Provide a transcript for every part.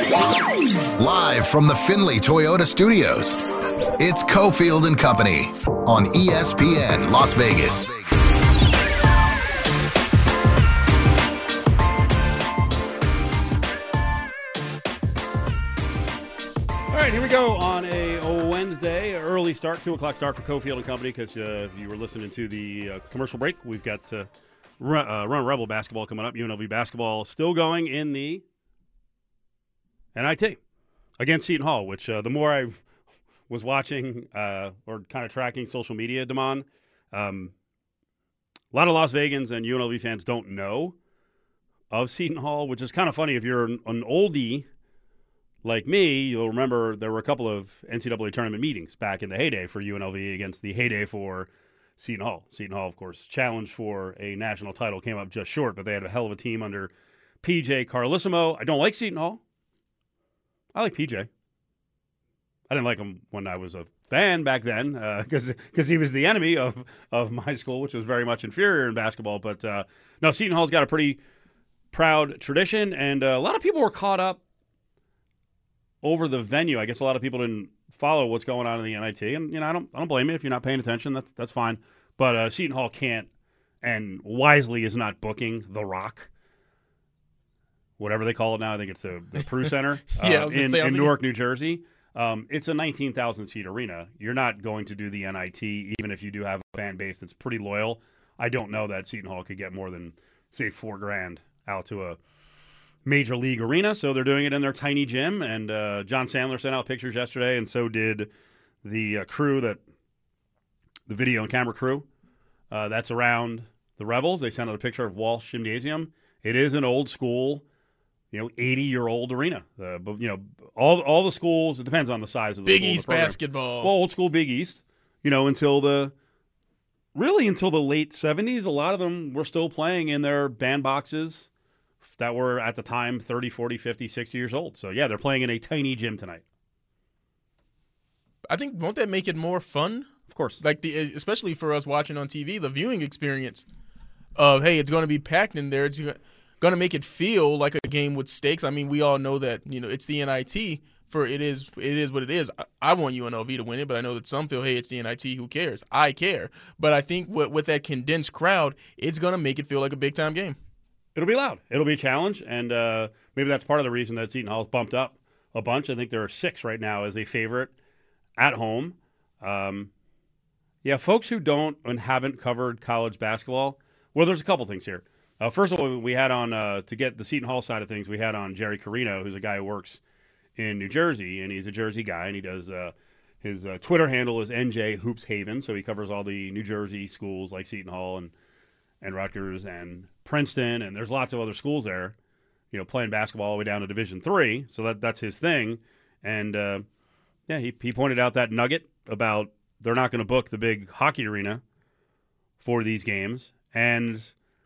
Live from the Findlay Toyota Studios, it's Cofield and Company on ESPN Las Vegas. All right, here we go on a Wednesday, early start, 2 o'clock start for Cofield and Company, because if you were listening to the commercial break, we've got Run Rebel basketball coming up. UNLV basketball still going in the NIT against Seton Hall, which the more I was watching or kind of tracking social media, Damon, a lot of Las Vegans and UNLV fans don't know of Seton Hall, which is kind of funny. If you're an oldie like me, you'll remember there were a couple of NCAA tournament meetings back in the heyday for UNLV against the heyday for Seton Hall. Seton Hall, of course, challenged for a national title, came up just short, but they had a hell of a team under PJ Carlesimo. I don't like Seton Hall. I like PJ. I didn't like him when I was a fan back then because he was the enemy of my school, which was very much inferior in basketball. But no, Seton Hall's got a pretty proud tradition, and a lot of people were caught up over the venue. I guess a lot of people didn't follow what's going on in the NIT, and I don't blame you if you're not paying attention. That's fine. But Seton Hall can't, and wisely is not booking The Rock, whatever they call it now. I think it's the Prue Center in Newark, New Jersey. It's a 19,000 seat arena. You're not going to do the NIT, even if you do have a fan base that's pretty loyal. I don't know that Seton Hall could get more than, say, $4,000 out to a major league arena, so they're doing it in their tiny gym. And John Sandler sent out pictures yesterday, and so did the crew, the video and camera crew that's around the Rebels. They sent out a picture of Walsh Gymnasium. It is an old school, 80-year-old arena. But all the schools. It depends on the size of the Big school, East basketball. Well, old school Big East. Until the late 70s, a lot of them were still playing in their bandboxes that were at the time 30, 40, 50, 60 years old. So, yeah, they're playing in a tiny gym tonight. I think, won't that make it more fun? Of course. Especially for us watching on TV, the viewing experience of, hey, it's going to be packed in there. It's going to make it feel like a game with stakes. I mean, we all know that, it's the NIT. It is what it is. I want UNLV to win it, but I know that some feel, hey, it's the NIT. Who cares? I care. But I think with that condensed crowd, it's going to make it feel like a big-time game. It'll be loud. It'll be a challenge, and maybe that's part of the reason that Seton Hall's bumped up a bunch. I think there are 6 right now as a favorite at home. Folks who don't and haven't covered college basketball, well, there's a couple things here. First of all, we had on, to get the Seton Hall side of things, we had on Jerry Carino, who's a guy who works in New Jersey, and he's a Jersey guy, and he does his Twitter handle is NJ Hoops Haven, so he covers all the New Jersey schools like Seton Hall and Rutgers and Princeton, and there's lots of other schools there, playing basketball all the way down to Division III. So that's his thing. And he pointed out that nugget about they're not going to book the big hockey arena for these games. And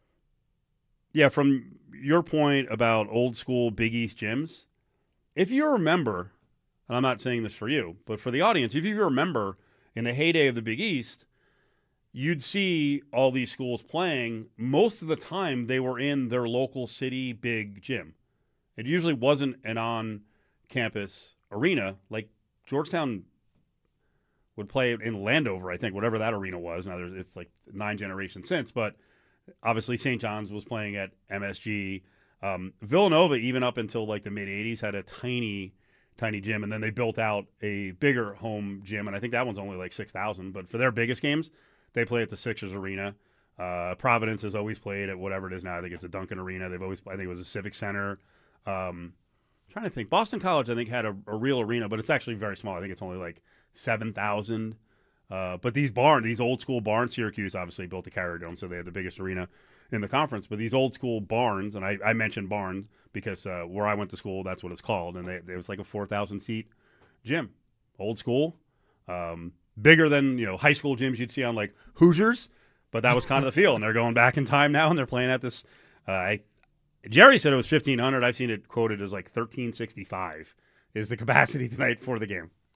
from your point about old school Big East gyms, if you remember, and I'm not saying this for you, but for the audience, if you remember in the heyday of the Big East, you'd see all these schools playing. Most of the time, they were in their local city big gym. It usually wasn't an on-campus arena. Like Georgetown would play in Landover, I think, whatever that arena was. Now, it's like 9 generations since. But obviously, St. John's was playing at MSG. Villanova, even up until like the mid-'80s, had a tiny gym. And then they built out a bigger home gym. And I think that one's only like 6,000. But for their biggest games, they play at the Sixers Arena. Providence has always played at whatever it is now. I think it's the Duncan Arena. I think it was the Civic Center. I'm trying to think. Boston College, I think, had a real arena, but it's actually very small. I think it's only like 7,000. But these old school barns, Syracuse obviously built the Carrier Dome, so they had the biggest arena in the conference. But these old school barns, and I mentioned barns because where I went to school, that's what it's called, and it was like a 4,000 seat gym, old school. Bigger than high school gyms you'd see on like Hoosiers, but that was kind of the feel. And they're going back in time now, and they're playing at this. Jerry said it was 1,500. I've seen it quoted as like 1,365 is the capacity tonight for the game.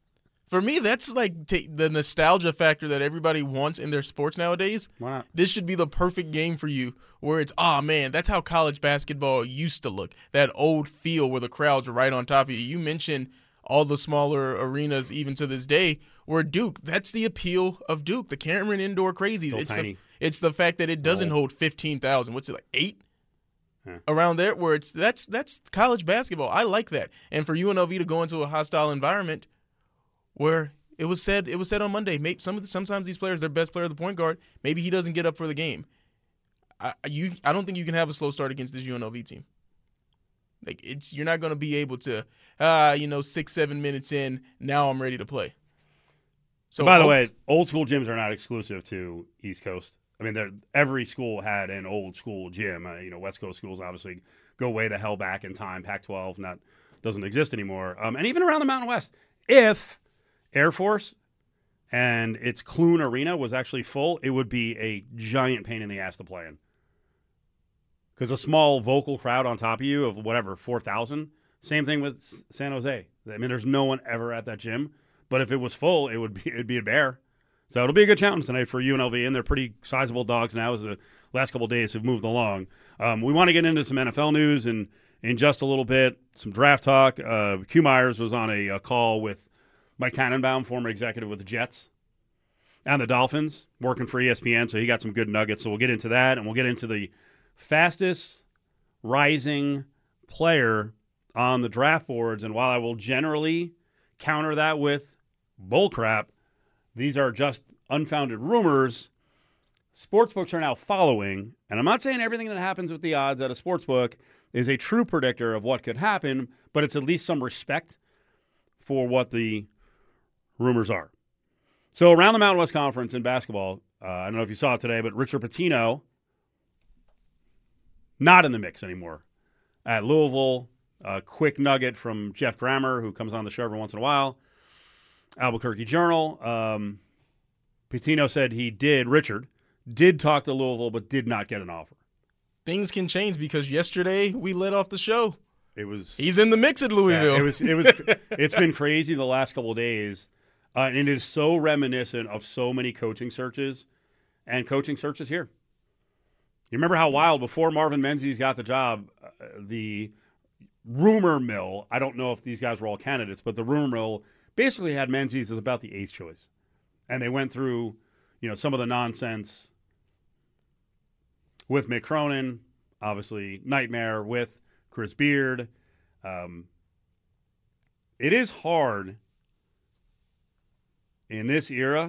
For me, that's like the nostalgia factor that everybody wants in their sports nowadays. Why not? This should be the perfect game for you where it's, man, that's how college basketball used to look. That old feel where the crowds are right on top of you. You mentioned all the smaller arenas even to this day where Duke, that's the appeal of Duke, the Cameron Indoor Crazy. It's the fact that it doesn't hold 15,000. What's it, like 8? Yeah. Around there where that's college basketball. I like that. And for UNLV to go into a hostile environment where it was said on Monday, maybe sometimes these players, their best player, the point guard, maybe he doesn't get up for the game. I don't think you can have a slow start against this UNLV team. Like you're not going to be able to 6-7 minutes in, now I'm ready to play. So by the way, old school gyms are not exclusive to East Coast. I mean, every school had an old school gym. West Coast schools obviously go way the hell back in time. Pac-12 doesn't exist anymore. And even around the Mountain West, if Air Force and its Clune Arena was actually full, it would be a giant pain in the ass to play in. Because a small vocal crowd on top of you of 4,000. Same thing with San Jose. I mean, there's no one ever at that gym. But if it was full, it'd be a bear. So it'll be a good challenge tonight for UNLV, and they're pretty sizable dogs now as the last couple of days have moved along. We want to get into some NFL news in just a little bit, some draft talk. Q Myers was on a call with Mike Tannenbaum, former executive with the Jets and the Dolphins, working for ESPN, so he got some good nuggets. So we'll get into that, and we'll get into the fastest rising player on the draft boards. And while I will generally counter that with bullcrap, these are just unfounded rumors. Sportsbooks are now following, and I'm not saying everything that happens with the odds at a sportsbook is a true predictor of what could happen, but it's at least some respect for what the rumors are. So around the Mountain West Conference in basketball, I don't know if you saw it today, but Richard Pitino, not in the mix anymore. At Louisville, a quick nugget from Jeff Grammer, who comes on the show every once in a while. Albuquerque Journal. Pitino said Richard did talk to Louisville, but did not get an offer. Things can change because yesterday we let off the show. He's in the mix at Louisville. Yeah, it's been crazy the last couple of days, and it is so reminiscent of so many coaching searches and coaching searches here. You remember how wild before Marvin Menzies got the job, the rumor mill, I don't know if these guys were all candidates, but the rumor mill basically had Menzies as about the 8th choice. And they went through, some of the nonsense with Mick Cronin, obviously nightmare with Chris Beard. It is hard in this era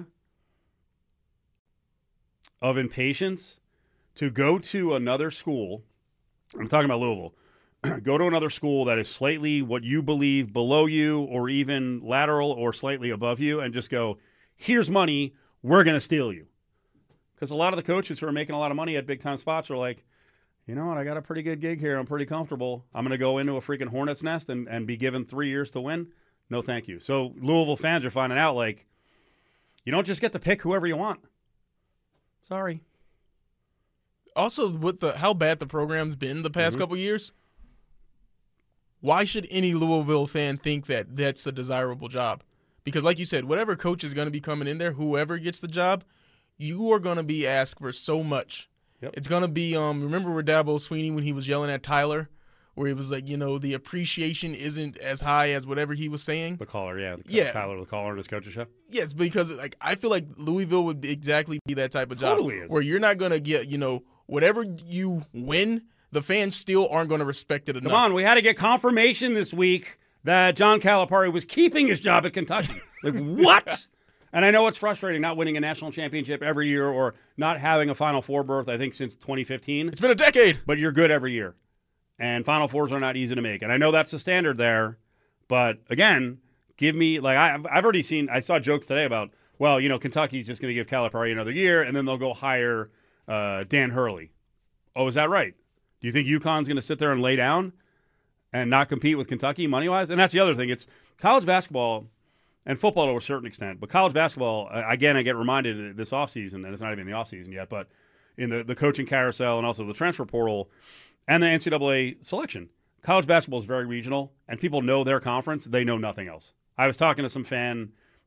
of impatience to go to another school. I'm talking about Louisville. Go to another school that is slightly what you believe below you or even lateral or slightly above you and just go, here's money, we're going to steal you. Because a lot of the coaches who are making a lot of money at big-time spots are like, you know what, I got a pretty good gig here. I'm pretty comfortable. I'm going to go into a freaking hornet's nest and be given 3 years to win? No, thank you. So Louisville fans are finding out, like, you don't just get to pick whoever you want. Sorry. Also, with how bad the program's been the past couple years, why should any Louisville fan think that that's a desirable job? Because like you said, whatever coach is going to be coming in there, whoever gets the job, you are going to be asked for so much. Yep. It's going to be, remember where Dabo Swinney when he was yelling at Tyler, where he was like, the appreciation isn't as high as whatever he was saying? The caller, yeah. Tyler, the caller in his coaching show? Yes, because I feel like Louisville would exactly be that type of job. Totally is. Where you're not going to get, whatever you win, the fans still aren't going to respect it enough. Come on, we had to get confirmation this week that John Calipari was keeping his job at Kentucky. Like, what? And I know it's frustrating not winning a national championship every year or not having a Final Four berth, I think, since 2015. It's been a decade. But you're good every year. And Final Fours are not easy to make. And I know that's the standard there. But, again, give me – like I've already seen – I saw jokes today about, well, Kentucky's just going to give Calipari another year, and then they'll go hire Dan Hurley. Oh, is that right? Do you think UConn's going to sit there and lay down and not compete with Kentucky money-wise? And that's the other thing. It's college basketball and football to a certain extent. But college basketball, again, I get reminded this offseason, and it's not even the offseason yet, but in the coaching carousel and also the transfer portal and the NCAA selection, college basketball is very regional, and people know their conference. They know nothing else. I was talking to some fan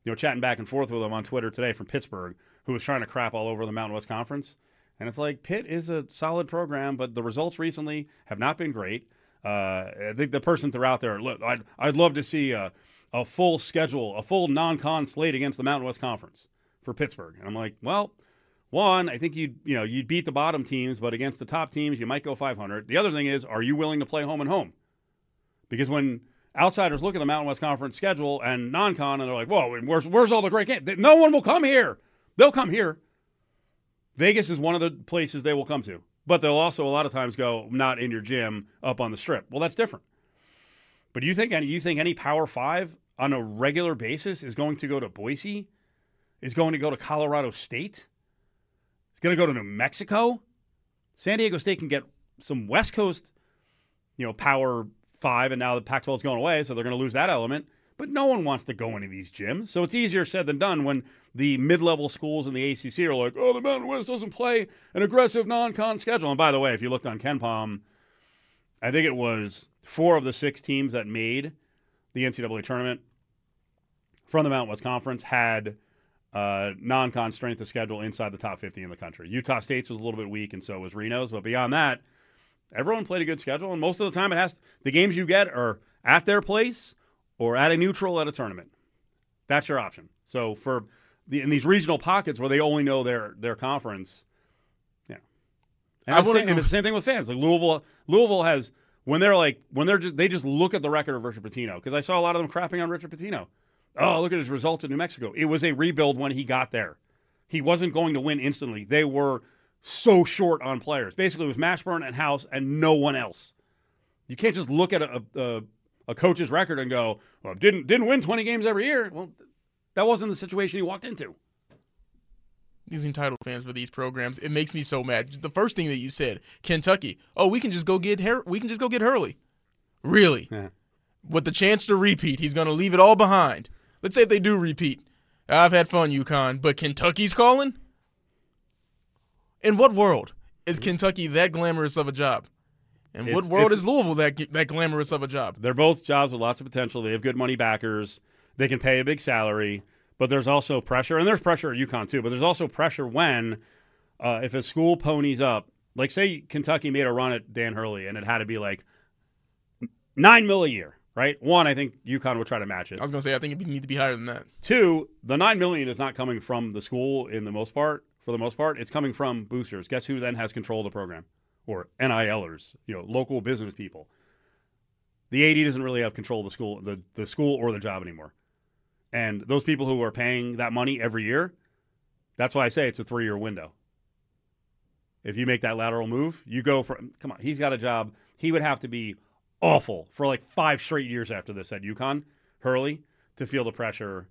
chatting back and forth with him on Twitter today from Pittsburgh, who was trying to crap all over the Mountain West Conference. And it's like, Pitt is a solid program, but the results recently have not been great. I think the person threw out there, look, I'd love to see a full schedule, a full non-con slate against the Mountain West Conference for Pittsburgh. And I'm like, well, one, I think you'd beat the bottom teams, but against the top teams, you might go 500. The other thing is, are you willing to play home and home? Because when outsiders look at the Mountain West Conference schedule and non-con, and they're like, whoa, where's all the great games? No one will come here. They'll come here. Vegas is one of the places they will come to. But they'll also a lot of times go, not in your gym, up on the Strip. Well, that's different. But you think any Power 5 on a regular basis is going to go to Boise? Is going to go to Colorado State? Is going to go to New Mexico? San Diego State can get some West Coast, Power 5, and now the Pac-12 is going away, so they're going to lose that element. But no one wants to go into these gyms. So it's easier said than done when the mid-level schools in the ACC are like, oh, the Mountain West doesn't play an aggressive non-con schedule. And by the way, if you looked on KenPom, I think it was 4 of the 6 teams that made the NCAA tournament from the Mountain West Conference had non-con strength of schedule inside the top 50 in the country. Utah State's was a little bit weak, and so was Reno's. But beyond that, everyone played a good schedule. And most of the time, the games you get are at their place or at a neutral at a tournament. That's your option. So in these regional pockets where they only know their conference, and it's the same thing with fans. Like Louisville has they just look at the record of Richard Pitino, because I saw a lot of them crapping on Richard Pitino. Oh, look at his results in New Mexico. It was a rebuild when he got there. He wasn't going to win instantly. They were so short on players. Basically, it was Mashburn and House and no one else. You can't just look at a coach's record and go, well, didn't win 20 games every year. Well, that wasn't the situation he walked into. These entitled fans for these programs, it makes me so mad. The first thing that you said, Kentucky, oh, we can just go get Hurley. Really? Yeah. With the chance to repeat, he's going to leave it all behind. Let's say if they do repeat. I've had fun, UConn, but Kentucky's calling? In what world is Kentucky that glamorous of a job? And what world is Louisville that glamorous of a job? They're both jobs with lots of potential. They have good money backers. They can pay a big salary. But there's also pressure, and there's pressure at UConn too, but there's also pressure when if a school ponies up, like say Kentucky made a run at Dan Hurley and it had to be like $9 million a year, right? One, I think UConn would try to match it. I was going to say, I think it need to be higher than that. 2, the $9 million is not coming from the school for the most part. It's coming from boosters. Guess who then has control of the program? Or NILers, local business people. The AD doesn't really have control of the school or the job anymore. And those people who are paying that money every year, that's why I say it's a 3-year window. If you make that lateral move, you go from, come on, he's got a job. He would have to be awful for like 5 straight years after this at UConn, Hurley, to feel the pressure,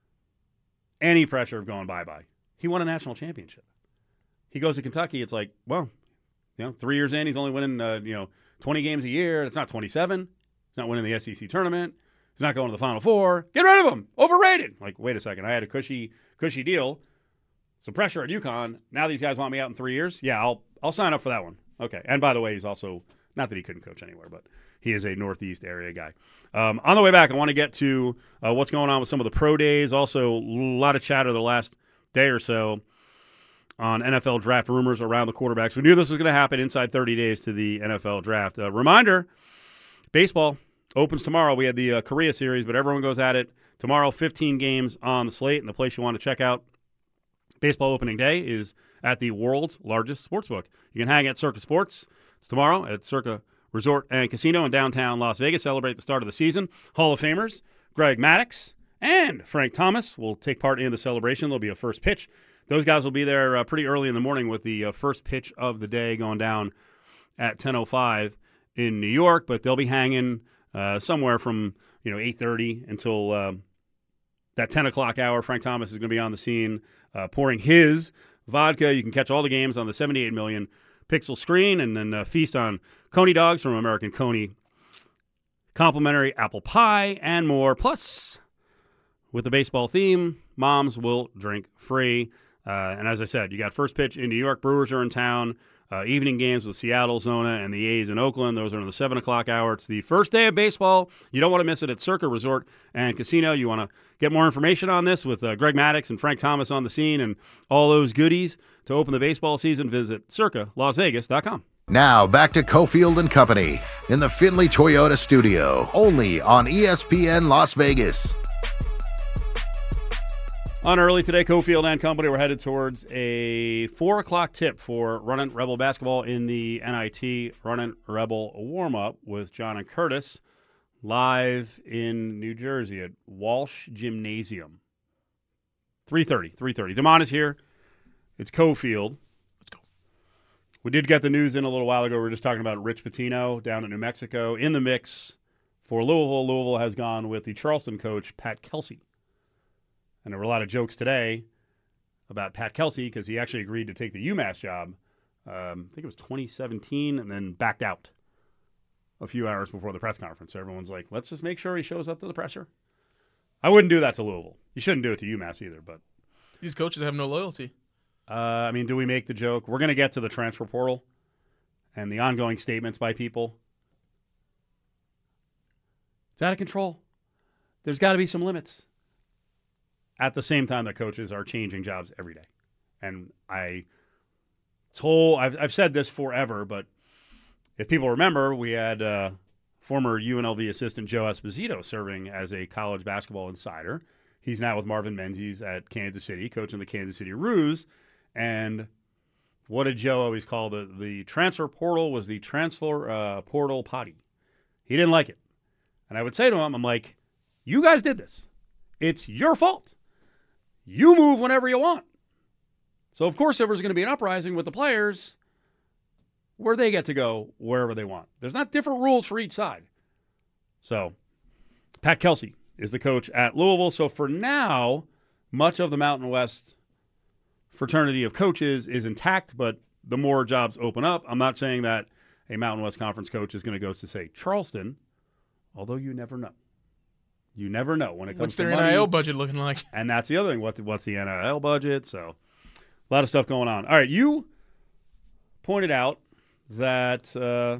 any pressure of going bye-bye. He won a national championship. He goes to Kentucky, it's like, well, 3 years in, he's only winning, 20 games a year. It's not 27. He's not winning the SEC tournament. He's not going to the Final Four. Get rid of him. Overrated. Like, wait a second. I had a cushy deal. Some pressure at UConn. Now these guys want me out in 3 years. Yeah, I'll sign up for that one. Okay. And by the way, he's also, not that he couldn't coach anywhere, but he is a Northeast area guy. On the way back, I want to get to what's going on with some of the pro days. Also, a lot of chatter the last day or so on NFL draft rumors around the quarterbacks. We knew this was going to happen inside 30 days to the NFL draft. Reminder, baseball opens tomorrow. We had the Korea series, but everyone goes at it tomorrow. 15 games on the slate, and the place you want to check out baseball opening day is at the world's largest sportsbook. You can hang at Circa Sports. It's tomorrow at Circa Resort and Casino in downtown Las Vegas. Celebrate the start of the season. Hall of Famers Greg Maddux and Frank Thomas will take part in the celebration. There'll be a first pitch. Those guys will be there pretty early in the morning with the first pitch of the day going down at 10:05 in New York, but they'll be hanging somewhere from 8:30 until that 10 o'clock hour. Frank Thomas is going to be on the scene pouring his vodka. You can catch all the games on the 78 million pixel screen and then feast on Coney dogs from American Coney, complimentary apple pie, and more. Plus, with the baseball theme, moms will drink free. And as I said, you got first pitch in New York. Brewers are in town. evening games with Seattle, Zona, and the A's in Oakland. Those are in the 7 o'clock hour. It's the first day of baseball. You don't want to miss it at Circa Resort and Casino. You want to get more information on this with Greg Maddux and Frank Thomas on the scene and all those goodies to open the baseball season. Visit circalasvegas.com. Now back to Cofield and Company in the Findlay Toyota studio, only on ESPN Las Vegas. On early today, Cofield and Company, we're headed towards a 4 o'clock tip for Runnin' Rebel basketball in the NIT Runnin' Rebel warm-up with John and Curtis live in New Jersey at Walsh Gymnasium. 3:30. Damon is here. It's Cofield. Let's go. We did get the news in a little while ago. We were just talking about Rich Pitino down in New Mexico in the mix for Louisville. Louisville has gone with the Charleston coach, Pat Kelsey. And there were a lot of jokes today about Pat Kelsey because he actually agreed to take the UMass job. I think it was 2017 and then backed out a few hours before the press conference. So everyone's like, let's just make sure he shows up to the presser. I wouldn't do that to Louisville. You shouldn't do it to UMass either. But these coaches have no loyalty. Do we make the joke? We're going to get to the transfer portal and the ongoing statements by people. It's out of control. There's got to be some limits. At the same time that coaches are changing jobs every day. And I've said this forever, but if people remember, we had former UNLV assistant Joe Esposito serving as a college basketball insider. He's now with Marvin Menzies at Kansas City, coaching the Kansas City Roos. And what did Joe always call the transfer portal was the transfer portal potty. He didn't like it. And I would say to him, I'm like, you guys did this. It's your fault. You move whenever you want. So, of course, there was going to be an uprising with the players where they get to go wherever they want. There's not different rules for each side. So, Pat Kelsey is the coach at Louisville. So, for now, much of the Mountain West fraternity of coaches is intact, but the more jobs open up, I'm not saying that a Mountain West Conference coach is going to go to, say, Charleston, although you never know. You never know when it comes to money. What's their NIL budget looking like? And that's the other thing. What's the NIL budget? So a lot of stuff going on. All right, you pointed out that the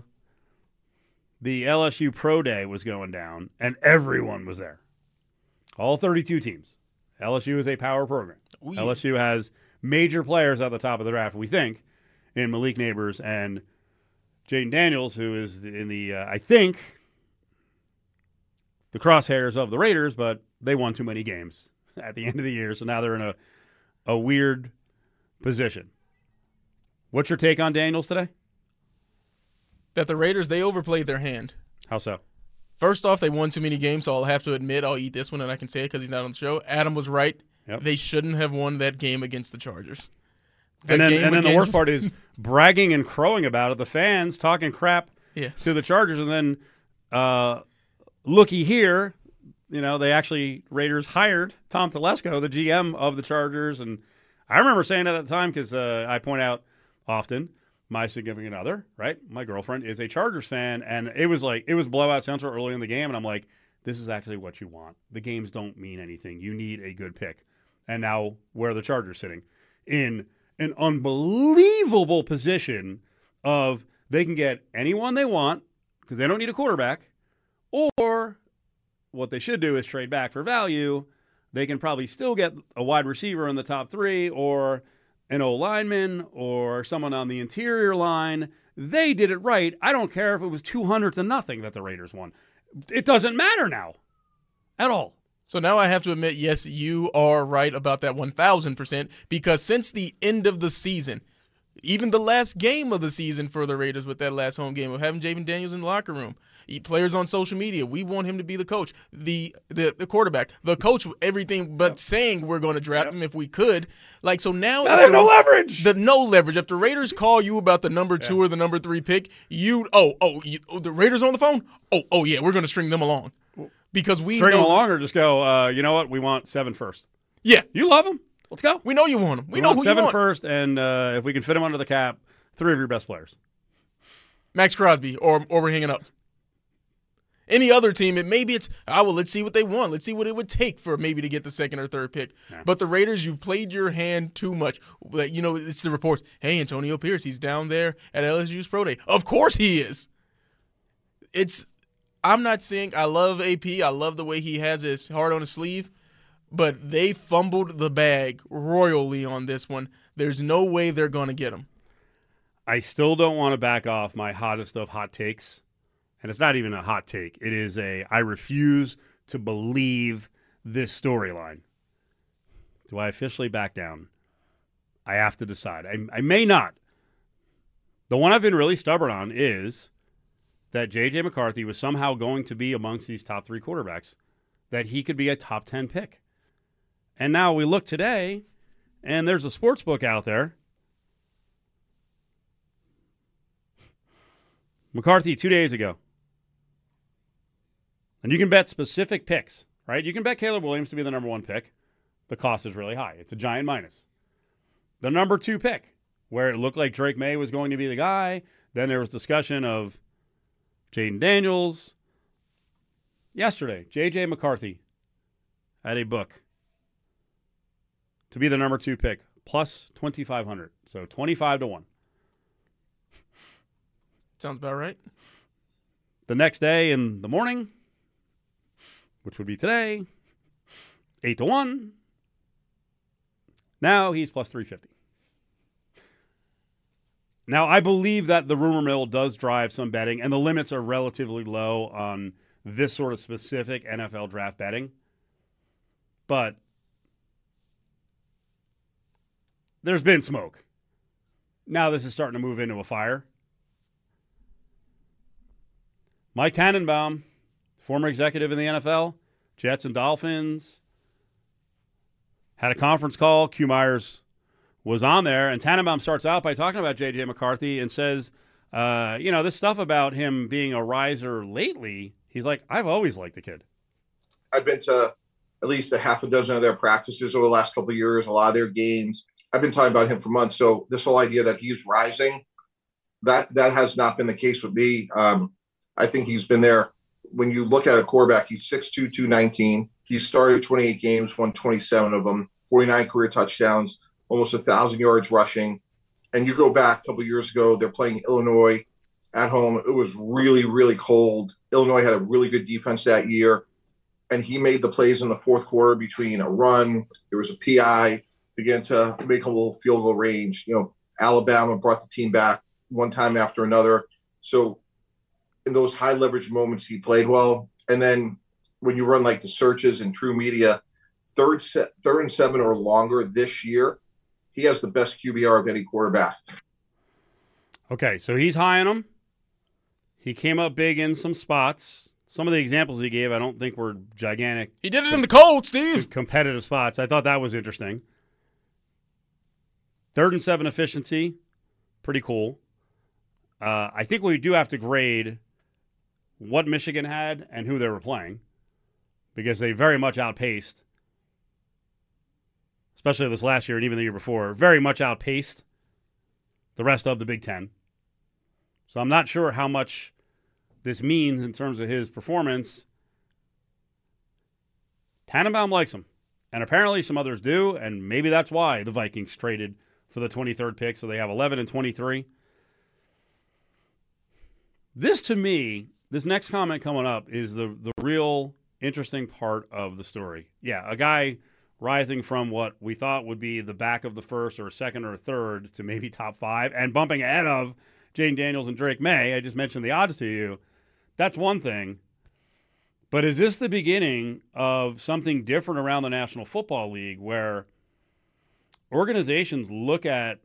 LSU Pro Day was going down, and everyone was there. All 32 teams. LSU is a power program. Ooh, yeah. LSU has major players at the top of the draft, we think, in Malik Neighbors and Jaden Daniels, who is in the, I think, the crosshairs of the Raiders, but they won too many games at the end of the year, so now they're in a weird position. What's your take on Daniels today? That the Raiders, they overplayed their hand. How so? First off, they won too many games, so I'll have to admit I'll eat this one, and I can say it because he's not on the show. Adam was right. Yep. They shouldn't have won that game against the Chargers. And then the worst part is bragging and crowing about it. The fans talking crap to the Chargers, and then looky here, Raiders hired Tom Telesco, the GM of the Chargers, and I remember saying at the time because I point out often my significant other, right, my girlfriend is a Chargers fan, and it was blowout central early in the game, and I'm like, this is actually what you want. The games don't mean anything. You need a good pick. And now where are the Chargers sitting? In an unbelievable position of they can get anyone they want because they don't need a quarterback, or what they should do is trade back for value. They can probably still get a wide receiver in the top 3 or an O-lineman or someone on the interior line. They did it right. I don't care if it was 200-0 that the Raiders won. It doesn't matter now at all. So now I have to admit, yes, you are right about that 1,000%, because since the end of the season, even the last game of the season for the Raiders with that last home game of having Jaden Daniels in the locker room, players on social media, we want him to be the coach, the quarterback, the coach, everything but saying we're going to draft him if we could. Like, so now they have no leverage. No leverage. If the Raiders call you about the number 2 or the number 3 pick, the Raiders are on the phone? Oh yeah, we're going to string them along. Because we string them along or just go, you know what, we want 7 first. Yeah. You love them. Let's go. We know you want them. We know who 7 you want. first, and if we can fit them under the cap, 3 of your best players. Max Crosby, or we're hanging up. Any other team, let's see what they want. Let's see what it would take for maybe to get the second or third pick. Yeah. But the Raiders, you've played your hand too much. It's the reports. Hey, Antonio Pierce, he's down there at LSU's Pro Day. Of course he is. I'm not saying I love AP. I love the way he has his heart on his sleeve. But they fumbled the bag royally on this one. There's no way they're going to get him. I still don't want to back off my hottest of hot takes. And it's not even a hot take. It is I refuse to believe this storyline. Do I officially back down? I have to decide. I may not. The one I've been really stubborn on is that J.J. McCarthy was somehow going to be amongst these top 3 quarterbacks, that he could be a top 10 pick. And now we look today, and there's a sports book out there. McCarthy 2 days ago. And you can bet specific picks, right? You can bet Caleb Williams to be the number 1 pick. The cost is really high. It's a giant minus. The number 2 pick, where it looked like Drake May was going to be the guy. Then there was discussion of Jaden Daniels. Yesterday, J.J. McCarthy had a book to be the number 2 pick, plus 2,500. So 25-1. Sounds about right. The next day in the morning, which would be today, 8-1. Now he's plus 350. Now, I believe that the rumor mill does drive some betting, and the limits are relatively low on this sort of specific NFL draft betting. But there's been smoke. Now this is starting to move into a fire. Mike Tannenbaum, former executive in the NFL, Jets and Dolphins, had a conference call. Q Myers was on there, and Tannenbaum starts out by talking about J.J. McCarthy and says, this stuff about him being a riser lately, he's like, I've always liked the kid. I've been to at least a half a dozen of their practices over the last couple of years, a lot of their games. I've been talking about him for months. So this whole idea that he's rising, that has not been the case with me. I think he's been there. When you look at a quarterback, he's 6'2", 219. He started 28 games, won 27 of them, 49 career touchdowns, almost 1,000 yards rushing. And you go back a couple of years ago, they're playing Illinois at home. It was really, really cold. Illinois had a really good defense that year. And he made the plays in the fourth quarter between a run, there was a PI, began to make a little field goal range. Alabama brought the team back one time after another. So in those high leverage moments, he played well. And then when you run like the searches and True Media, third and 7 or longer this year, he has the best QBR of any quarterback. Okay, so he's high on him. He came up big in some spots. Some of the examples he gave, I don't think were gigantic. He did it in the cold, Steve. Competitive spots. I thought that was interesting. 3rd and 7 efficiency, pretty cool. I think we do have to grade what Michigan had and who they were playing, because they very much outpaced, especially this last year and even the year before, very much outpaced the rest of the Big Ten. So I'm not sure how much this means in terms of his performance. Tannenbaum likes him, and apparently some others do, and maybe that's why the Vikings traded for the 23rd pick, so they have 11 and 23. This, to me, this next comment coming up is the real interesting part of the story. Yeah, a guy rising from what we thought would be the back of the first or second or third to maybe top 5 and bumping ahead of Jaden Daniels and Drake May. I just mentioned the odds to you. That's one thing. But is this the beginning of something different around the National Football League where organizations look at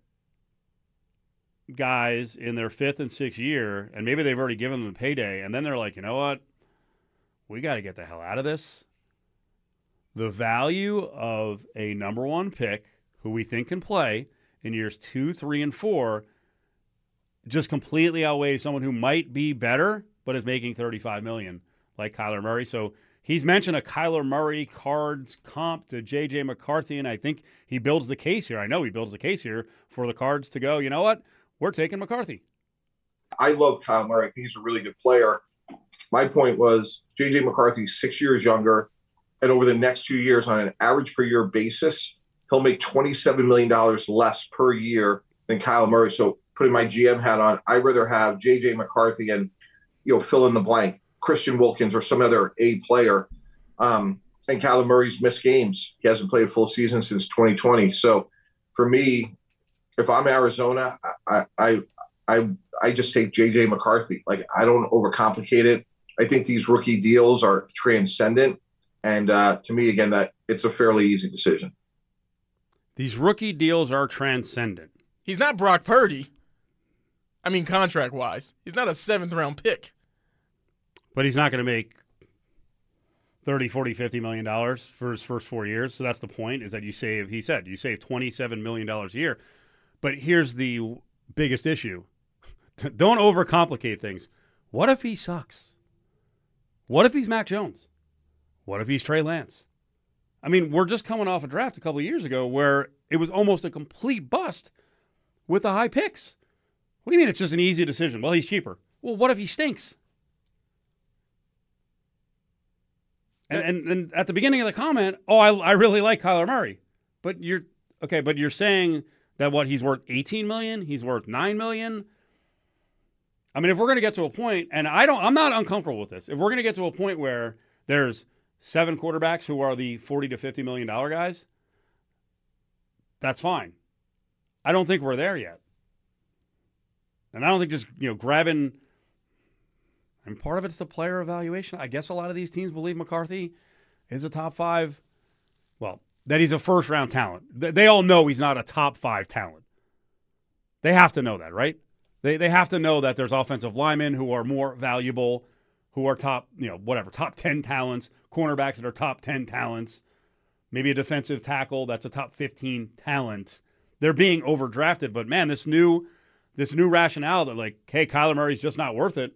guys in their 5th and 6th year, and maybe they've already given them a payday, and then they're like, you know what? We got to get the hell out of this. The value of a number 1 pick who we think can play in years 2, 3, and 4 just completely outweighs someone who might be better but is making $35 million, like Kyler Murray. So he's mentioned a Kyler Murray Cards comp to J.J. McCarthy, and I think he builds the case here. I know he builds the case here for the Cards to go, you know what? We're taking McCarthy. I love Kyler Murray. I think he's a really good player. My point was J.J. McCarthy's 6 years younger, and over the next 2 years, on an average per year basis, he'll make $27 million less per year than Kyler Murray. So putting my GM hat on, I'd rather have J.J. McCarthy and, fill in the blank, Christian Wilkins or some other A player. And Kyler Murray's missed games. He hasn't played a full season since 2020. So for me, if I'm Arizona, I just take J.J. McCarthy. Like, I don't overcomplicate it. I think these rookie deals are transcendent. And to me, again, that it's a fairly easy decision. These rookie deals are transcendent. He's not Brock Purdy. I mean, contract-wise. He's not a 7th-round pick. But he's not going to make $30, $40, $50 million for his first 4 years. So that's the point, is that you save $27 million a year. But here's the biggest issue. Don't overcomplicate things. What if he sucks? What if he's Mac Jones? What if he's Trey Lance? I mean, we're just coming off a draft a couple of years ago where it was almost a complete bust with the high picks. What do you mean it's just an easy decision? Well, he's cheaper. Well, what if he stinks? And at the beginning of the comment, I really like Kyler Murray. But you're saying that he's worth $18 million, he's worth $9 million. I mean, if we're going to get to a point, and I'm not uncomfortable with this. If we're going to get to a point where there's 7 quarterbacks who are the $40 to $50 million guys, that's fine. I don't think we're there yet. And I don't think just, grabbing, and part of it's the player evaluation. I guess a lot of these teams believe McCarthy is a top 5, that he's a first-round talent. They all know he's not a top 5 talent. They have to know that, right? They have to know that there's offensive linemen who are more valuable, who are top 10 talents, cornerbacks that are top 10 talents, maybe a defensive tackle that's a top 15 talent. They're being overdrafted, but man, this new rationale that hey, Kyler Murray's just not worth it.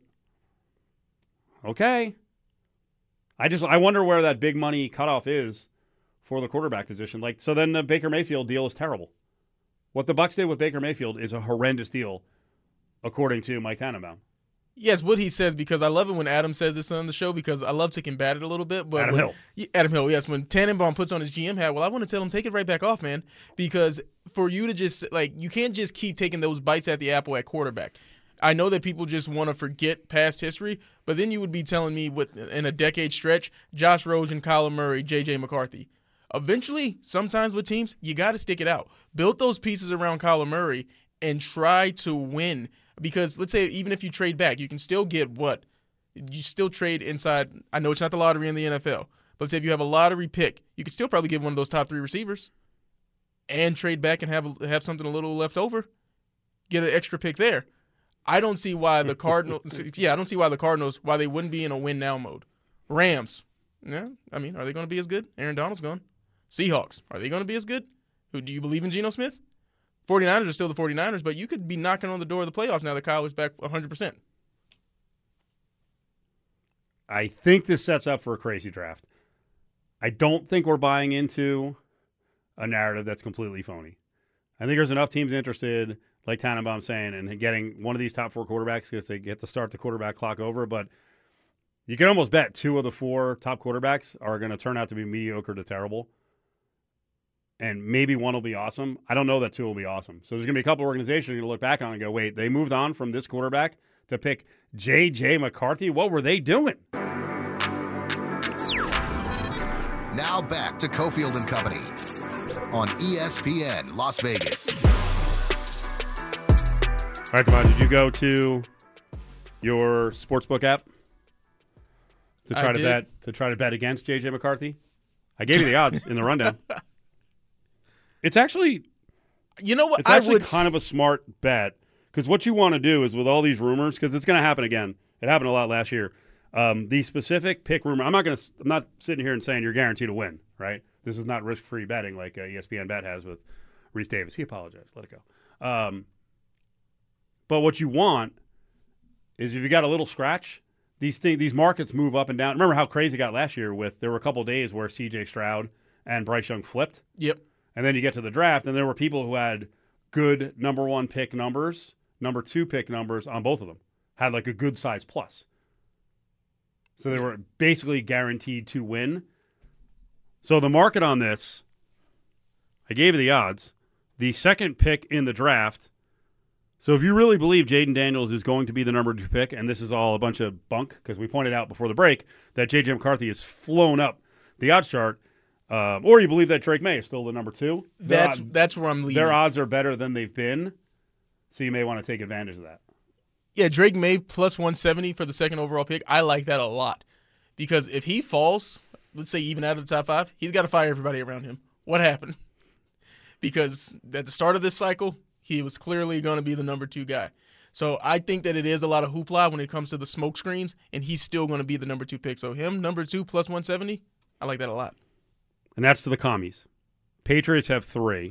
Okay. I wonder where that big money cutoff is for the quarterback position. So then the Baker Mayfield deal is terrible. What the Bucs did with Baker Mayfield is a horrendous deal, according to Mike Tannenbaum. Yes, what he says, because I love it when Adam says this on the show, because I love to combat it a little bit. But Adam Hill, yes. When Tannenbaum puts on his GM hat, I want to tell him, take it right back off, man. Because for you to just, you can't just keep taking those bites at the apple at quarterback. I know that people just want to forget past history, but then you would be telling me, in a decade stretch, Josh Rosen, Kyler Murray, J.J. McCarthy. Eventually, sometimes with teams, you got to stick it out. Build those pieces around Kyler Murray and try to win. Because let's say even if you trade back, you can still get what? You still trade inside. I know it's not the lottery in the NFL, but let's say if you have a lottery pick, you could still probably get one of those top 3 receivers and trade back and have something a little left over. Get an extra pick there. I don't see why the Cardinals why they wouldn't be in a win now mode. Rams. Yeah, I mean, are they going to be as good? Aaron Donald's gone. Seahawks. Are they going to be as good? Do you believe in Geno Smith? 49ers are still the 49ers, but you could be knocking on the door of the playoffs now that Kyler's back 100%. I think this sets up for a crazy draft. I don't think we're buying into a narrative that's completely phony. I think there's enough teams interested, like Tannenbaum saying, in getting one of these top 4 quarterbacks because they get to start the quarterback clock over. But you can almost bet 2 of the 4 top quarterbacks are going to turn out to be mediocre to terrible. And maybe one will be awesome. I don't know that 2 will be awesome. So there's going to be a couple organizations you're going to look back on and go, wait, they moved on from this quarterback to pick J.J. McCarthy? What were they doing? Now back to Cofield and Company on ESPN Las Vegas. All right, Devon, did you go to your sportsbook app to try to bet against J.J. McCarthy? I gave you the odds in the rundown. It's actually, it's actually kind of a smart bet, because what you want to do is, with all these rumors, because it's going to happen again. It happened a lot last year. The specific pick rumor, I'm not sitting here and saying you're guaranteed to win, right? This is not risk-free betting like ESPN Bet has with Reese Davis. He apologized. Let it go. But what you want is, if you got a little scratch, these markets move up and down. Remember how crazy it got last year there were a couple of days where C.J. Stroud and Bryce Young flipped? Yep. And then you get to the draft, and there were people who had good number 1 pick numbers, number 2 pick numbers on both of them. Had a good size plus. So they were basically guaranteed to win. So the market on this, I gave you the odds. The second pick in the draft. So if you really believe Jaden Daniels is going to be the number 2 pick, and this is all a bunch of bunk, because we pointed out before the break that J.J. McCarthy has flown up the odds chart, or you believe that Drake May is still the number 2. That's where I'm leaning. Their odds are better than they've been, so you may want to take advantage of that. Yeah, Drake May plus 170 for the second overall pick. I like that a lot because if he falls, let's say even out of the top 5, he's got to fire everybody around him. What happened? Because at the start of this cycle, he was clearly going to be the number 2 guy. So I think that it is a lot of hoopla when it comes to the smoke screens, and he's still going to be the number 2 pick. So him, number 2 plus 170, I like that a lot. And that's to the commies. Patriots have 3.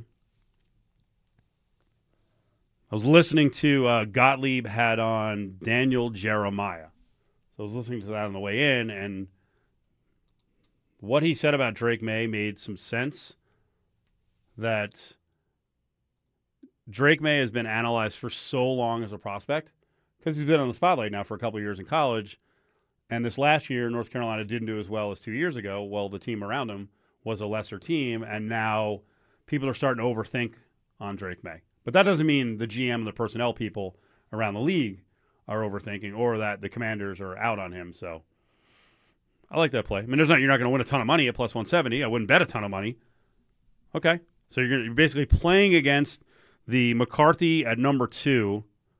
I was listening to Gottlieb had on Daniel Jeremiah. So I was listening to that on the way in, and what he said about Drake May made some sense. That Drake May has been analyzed for so long as a prospect because he's been on the spotlight now for a couple of years in college. And this last year, North Carolina didn't do as well as 2 years ago. Well, the team around him was a lesser team, and now people are starting to overthink on Drake May. But that doesn't mean the GM and the personnel people around the league are overthinking or that the Commanders are out on him. So I like that play. I mean, you're not going to win a ton of money at plus 170. I wouldn't bet a ton of money. Okay. So you're basically playing against the McCarthy at number 2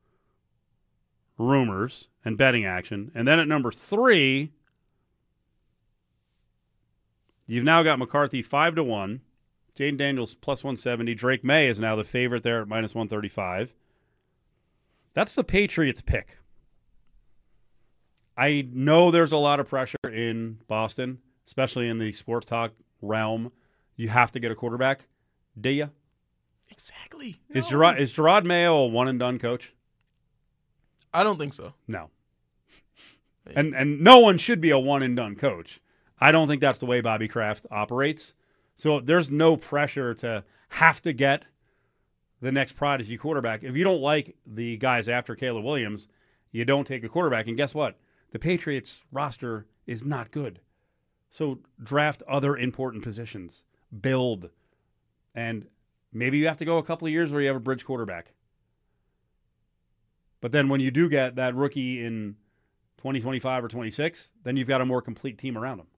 rumors and betting action. And then at number 3, you've now got McCarthy 5-1. Jaden Daniels plus 170. Drake May is now the favorite there at minus 135. That's the Patriots pick. I know there's a lot of pressure in Boston, especially in the sports talk realm. You have to get a quarterback. Do you? Exactly. No. Is Gerard Mayo a one-and-done coach? I don't think so. No. And no one should be a one-and-done coach. I don't think that's the way Bobby Kraft operates. So there's no pressure to have to get the next prodigy quarterback. If you don't like the guys after Caleb Williams, you don't take a quarterback. And guess what? The Patriots roster is not good. So draft other important positions. Build. And maybe you have to go a couple of years where you have a bridge quarterback. But then when you do get that rookie in 2025 or 26, then you've got a more complete team around him.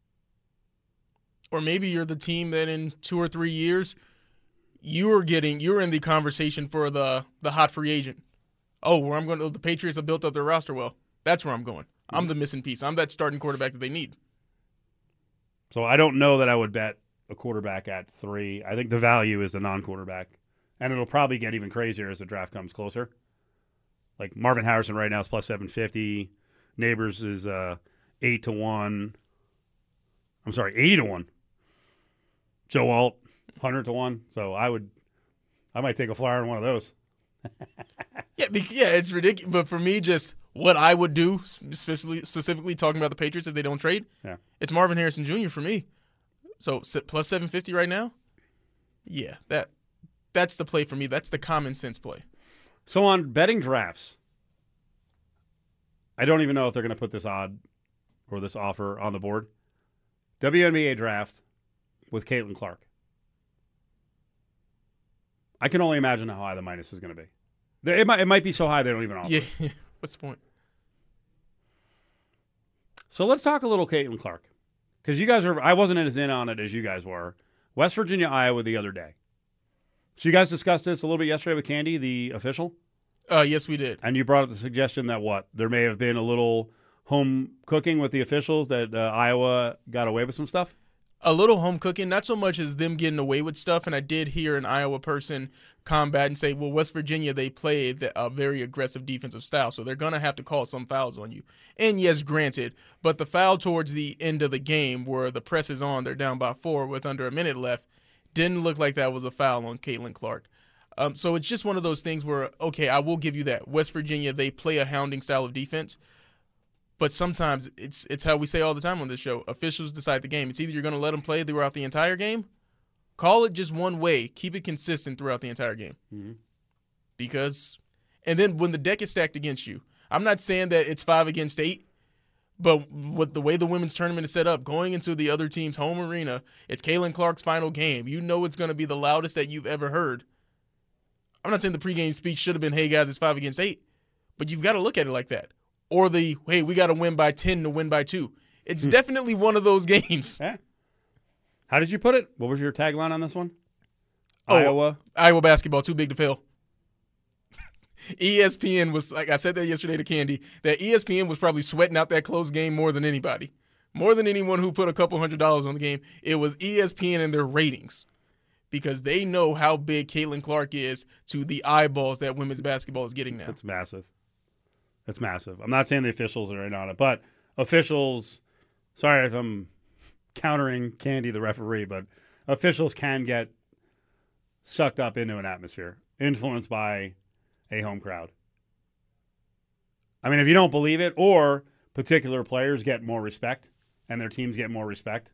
Or maybe you're the team that in 2 or 3 years, you're in the conversation for the hot free agent. Oh, where I'm going to, the Patriots have built up their roster well. That's where I'm going. I'm the missing piece. I'm that starting quarterback that they need. So I don't know that I would bet a quarterback at 3. I think the value is the non-quarterback. And it'll probably get even crazier as the draft comes closer. Like Marvin Harrison right now is plus 750. Neighbors is 8-1. I'm sorry, 80-1. Joe Alt, 100-1. So I might take a flyer on one of those. Yeah, it's ridiculous. But for me, just what I would do, specifically talking about the Patriots if they don't trade, it's Marvin Harrison Jr. for me. So plus 750 right now, yeah, that's the play for me. That's the common sense play. So on betting drafts, I don't even know if they're going to put this odd or this offer on the board. WNBA draft with Caitlin Clark. I can only imagine how high the minus is going to be. It might be so high they don't even offer. Yeah, what's the point? So let's talk a little Caitlin Clark. Because you guys I wasn't as in on it as you guys were. West Virginia, Iowa the other day. So you guys discussed this a little bit yesterday with Candy, the official? Yes, we did. And you brought up the suggestion that there may have been a little home cooking with the officials, that Iowa got away with some stuff? A little home cooking, not so much as them getting away with stuff. And I did hear an Iowa person combat and say, well, West Virginia, they play a very aggressive defensive style, so they're going to have to call some fouls on you. And yes, granted, but the foul towards the end of the game where the press is on, they're down by 4 with under a minute left, didn't look like that was a foul on Caitlin Clark. So it's just one of those things where, okay, I will give you that. West Virginia, they play a hounding style of defense. But sometimes it's how we say all the time on this show. Officials decide the game. It's either you're going to let them play throughout the entire game, call it just one way, keep it consistent throughout the entire game. Mm-hmm. And then when the deck is stacked against you, I'm not saying that it's 5 against 8, But with the way the women's tournament is set up, going into the other team's home arena, it's Caitlin Clark's final game. You know it's going to be the loudest that you've ever heard. I'm not saying the pregame speech should have been, hey, guys, it's 5 against 8. But you've got to look at it like that. Or hey, we got to win by 10 to win by 2. It's definitely one of those games. Yeah. How did you put it? What was your tagline on this one? Iowa basketball, too big to fail. ESPN was, like I said that yesterday to Candy, that ESPN was probably sweating out that close game more than anybody. More than anyone who put a couple $100 on the game. It was ESPN and their ratings. Because they know how big Caitlin Clark is to the eyeballs that women's basketball is getting now. That's massive. That's massive. I'm not saying the officials are in on it, but officials, sorry if I'm countering Candy, the referee, but officials can get sucked up into an atmosphere, influenced by a home crowd. I mean, if you don't believe it, or particular players get more respect and their teams get more respect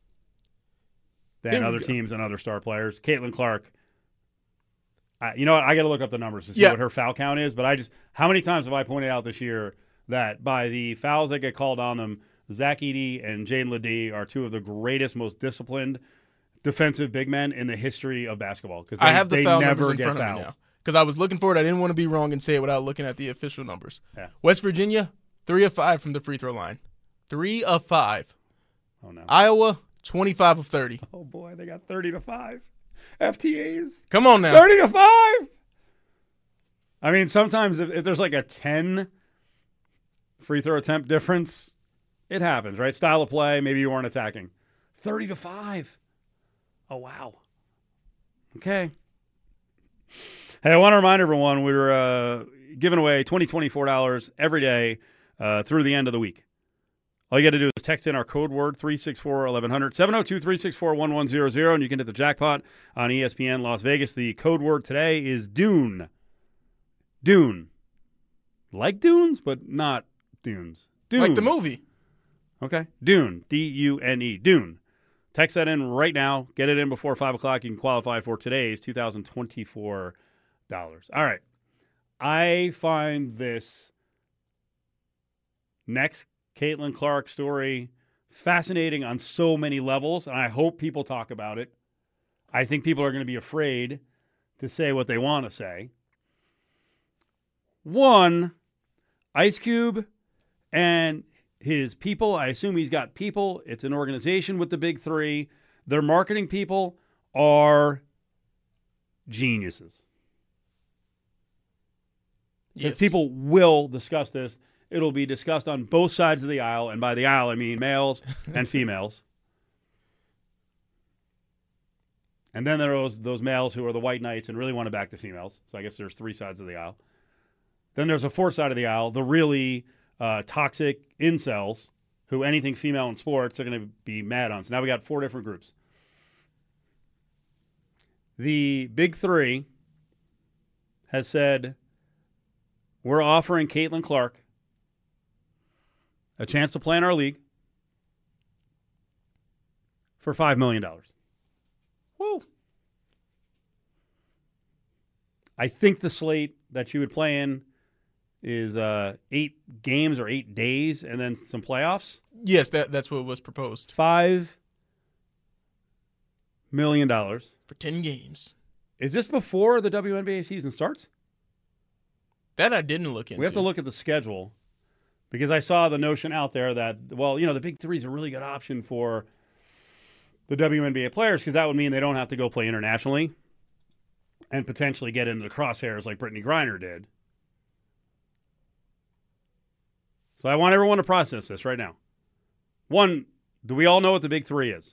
than other teams and other star players. Caitlin Clark, you know what? I got to look up the numbers to see what her foul count is, but how many times have I pointed out this year that by the fouls that get called on them, Zach Edey and Jane Ledee are two of the greatest, most disciplined defensive big men in the history of basketball. Because I have the foul never numbers in get front fouls. of me now. Because I was looking for it. I didn't want to be wrong and say it without looking at the official numbers. Yeah. West Virginia, 3 of 5 from the free throw line. 3 of 5. Oh, no. Iowa, 25 of 30. Oh, boy, they got 30-5. FTAs. Come on now. 30-5. I mean, sometimes if there's like a 10 free throw attempt difference, it happens, right? Style of play, maybe you weren't attacking. 30-5. Oh, wow. Okay. Hey, I want to remind everyone we're giving away $24 every day through the end of the week. All you got to do is text in our code word 364-1100, 702-364-1100, and you can hit the jackpot on ESPN Las Vegas. The code word today is Dune. Dune. Like Dunes, but not Dunes. Dune. Like the movie. Okay. Dune. D-U-N-E. Dune. Text that in right now. Get it in before 5 o'clock. You can qualify for today's $2,024. All right. I find this next Caitlin Clark story fascinating on so many levels, and I hope people talk about it. I think people are going to be afraid to say what they want to say. One, Ice Cube and his people, I assume he's got people. It's an organization with the big three. Their marketing people are geniuses. Because people will discuss this. It'll be discussed on both sides of the aisle. And by the aisle, I mean males and females. And then there are those males who are the white knights and really want to back the females. So I guess there's 3 sides of the aisle. Then there's a 4th side of the aisle, the really toxic incels who anything female in sports are going to be mad on. So now we got 4 different groups. The big three has said, we're offering Caitlin Clark a chance to play in our league for $5 million. Woo! I think the slate that she would play in is 8 games or 8 days and then some playoffs. Yes, that's what was proposed. $5 million. For 10 games. Is this before the WNBA season starts? That I didn't look into. We have to look at the schedule because I saw the notion out there that, well, you know, the big three is a really good option for the WNBA players because that would mean they don't have to go play internationally and potentially get into the crosshairs like Brittany Griner did. So I want everyone to process this right now. One, do we all know what the big three is?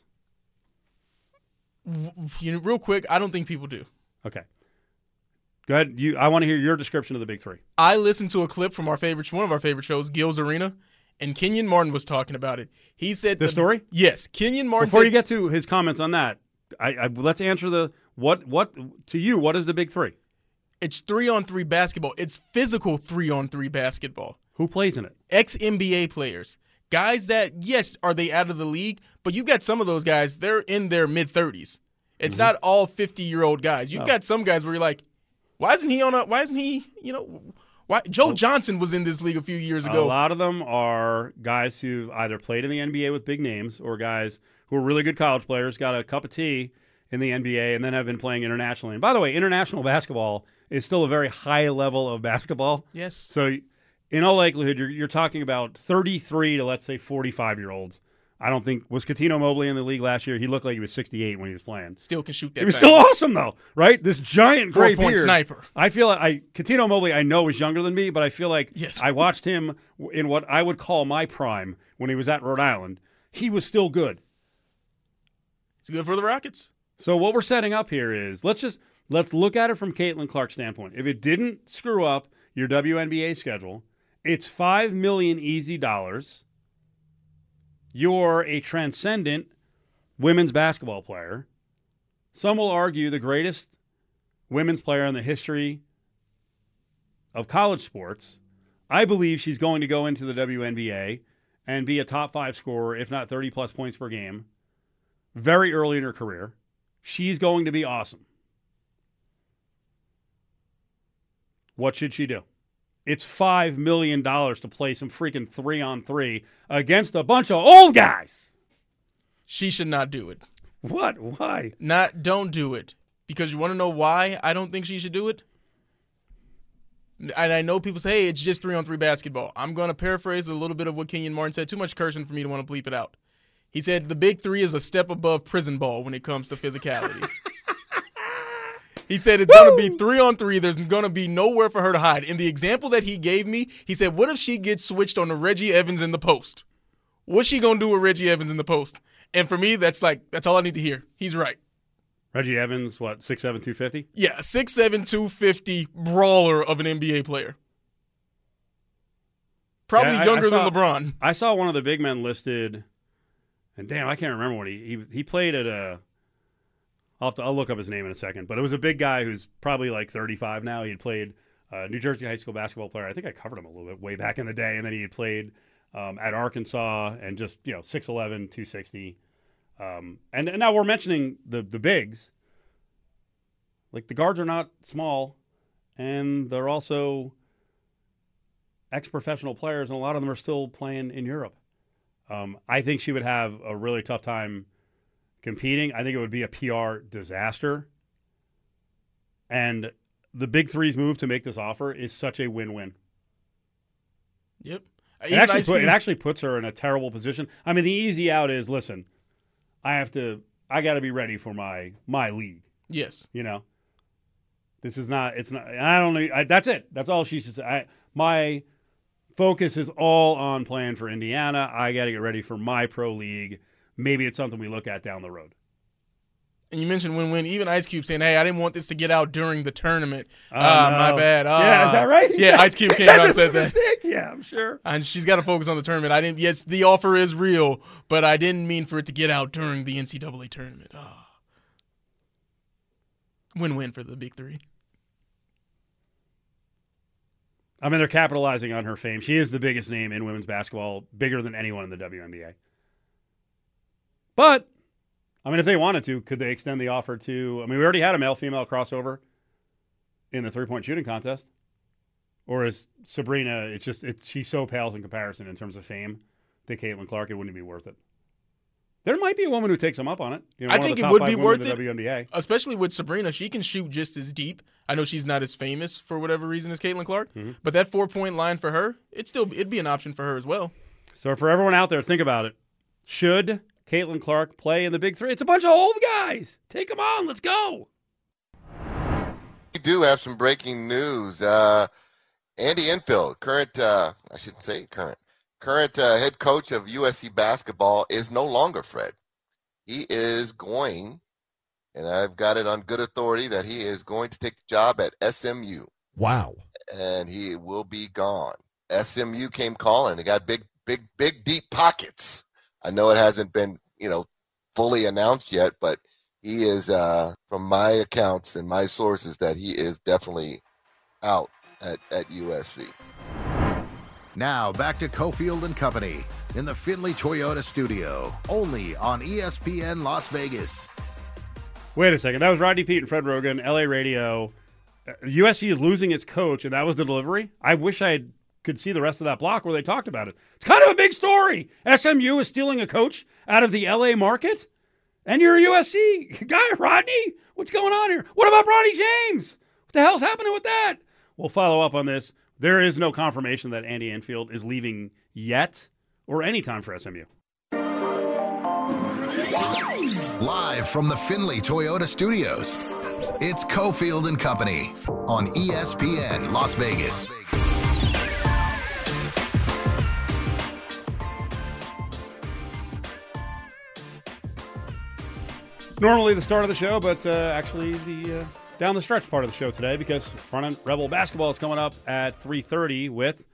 You know, real quick, I don't think people do. Okay. Go ahead. I want to hear your description of the big three. I listened to a clip from one of our favorite shows, Gil's Arena, and Kenyon Martin was talking about it. He said the story? Yes. Kenyon Martin Before you get to his comments on that, let's answer the what to you, what is the big three? It's 3-on-3 basketball. It's physical 3-on-3 basketball. Who plays in it? Ex-NBA players. Guys that, yes, are they out of the league? But you've got some of those guys, they're in their mid-30s. It's not all 50-year-old guys. You've got some guys where you're like, why isn't he, Why? Joe Johnson was in this league a few years ago. A lot of them are guys who've either played in the NBA with big names or guys who are really good college players, got a cup of tea in the NBA, and then have been playing internationally. And by the way, international basketball is still a very high level of basketball. Yes. So in all likelihood, you're talking about 33 to, let's say, 45-year-olds. I don't think – was Coutinho Mobley in the league last year? He looked like he was 68 when he was playing. Still can shoot that. He was still awesome, though, right? This giant gray 4-point beard. sniper. I feel like Coutinho Mobley, I know, is younger than me, but I feel like yes. I watched him in what I would call my prime when he was at Rhode Island. He was still good. It's good for the Rockets. So what we're setting up here is let's look at it from Caitlin Clark's standpoint. If it didn't screw up your WNBA schedule, it's $5 million easy dollars. You're a transcendent women's basketball player. Some will argue the greatest women's player in the history of college sports. I believe she's going to go into the WNBA and be a top 5 scorer, if not 30-plus points per game, very early in her career. She's going to be awesome. What should she do? It's $5 million to play some freaking 3-on-3 against a bunch of old guys. She should not do it. What? Why? Don't do it. Because you want to know why I don't think she should do it? And I know people say, hey, it's just 3-on-3 basketball. I'm going to paraphrase a little bit of what Kenyon Martin said. Too much cursing for me to want to bleep it out. He said the big 3 is a step above prison ball when it comes to physicality. He said it's going to be 3-on-3. There's going to be nowhere for her to hide. In the example that he gave me, he said, what if she gets switched on to Reggie Evans in the post? What's she going to do with Reggie Evans in the post? And for me, that's all I need to hear. He's right. Reggie Evans, what, 6'7", 250? Yeah, 6'7", 250 brawler of an NBA player. Probably younger than LeBron. I saw one of the big men listed, and damn, I can't remember what he played at a – I'll look up his name in a second, but it was a big guy who's probably like 35 now. He had played New Jersey high school basketball player. I think I covered him a little bit way back in the day, and then he had played at Arkansas and just 6'11", 260. And now we're mentioning the bigs. Like the guards are not small, and they're also ex-professional players, and a lot of them are still playing in Europe. I think she would have a really tough time competing. I think it would be a PR disaster. And the Big Three's move to make this offer is such a win-win. Yep. It actually puts her in a terrible position. I mean, the easy out is, listen, I got to be ready for my league. Yes. This is not, it's not, I don't know. That's it. That's all she should say. My focus is all on playing for Indiana. I got to get ready for my pro league. Maybe it's something we look at down the road. And you mentioned win-win. Even Ice Cube saying, hey, I didn't want this to get out during the tournament. No. My bad. Yeah, is that right? Yeah, Ice Cube came out and said that. Yeah, I'm sure. And she's got to focus on the tournament. Yes, the offer is real, but I didn't mean for it to get out during the NCAA tournament. Win-win for the Big Three. I mean, they're capitalizing on her fame. She is the biggest name in women's basketball, bigger than anyone in the WNBA. But, I mean, if they wanted to, could they extend the offer to – I mean, we already had a male-female crossover in the three-point shooting contest. Or is Sabrina – she so pales in comparison in terms of fame to Caitlin Clark, it wouldn't be worth it. There might be a woman who takes them up on it. I think it would be worth it, the WNBA. Especially with Sabrina. She can shoot just as deep. I know she's not as famous for whatever reason as Caitlin Clark, but that 4-point line for her, it'd be an option for her as well. So for everyone out there, think about it. Should Caitlin Clark play in the Big Three? It's a bunch of old guys. Take them on. Let's go. We do have some breaking news. Andy Enfield, current head coach of USC basketball, is no longer, Fred. He is going, and I've got it on good authority, that he is going to take the job at SMU. Wow. And he will be gone. SMU came calling. They got big, deep pockets. I know it hasn't been, fully announced yet, but he is, from my accounts and my sources, that he is definitely out at USC. Now back to Cofield and Company in the Findlay Toyota studio, only on ESPN Las Vegas. Wait a second. That was Rodney Peete and Fred Rogan, LA Radio. USC is losing its coach, and that was the delivery. I wish could see the rest of that block where they talked about it. It's kind of a big story. SMU is stealing a coach out of the LA market, and you're a USC guy, Rodney. What's going on here? What about Bronny James? What the hell's happening with that? We'll follow up on this. There is no confirmation that Andy Enfield is leaving yet or anytime for SMU. Live from the Findlay Toyota Studios, it's Cofield and Company on ESPN Las Vegas. Normally the start of the show, but actually the down the stretch part of the show today, because Front-End Rebel basketball is coming up at 3:30 with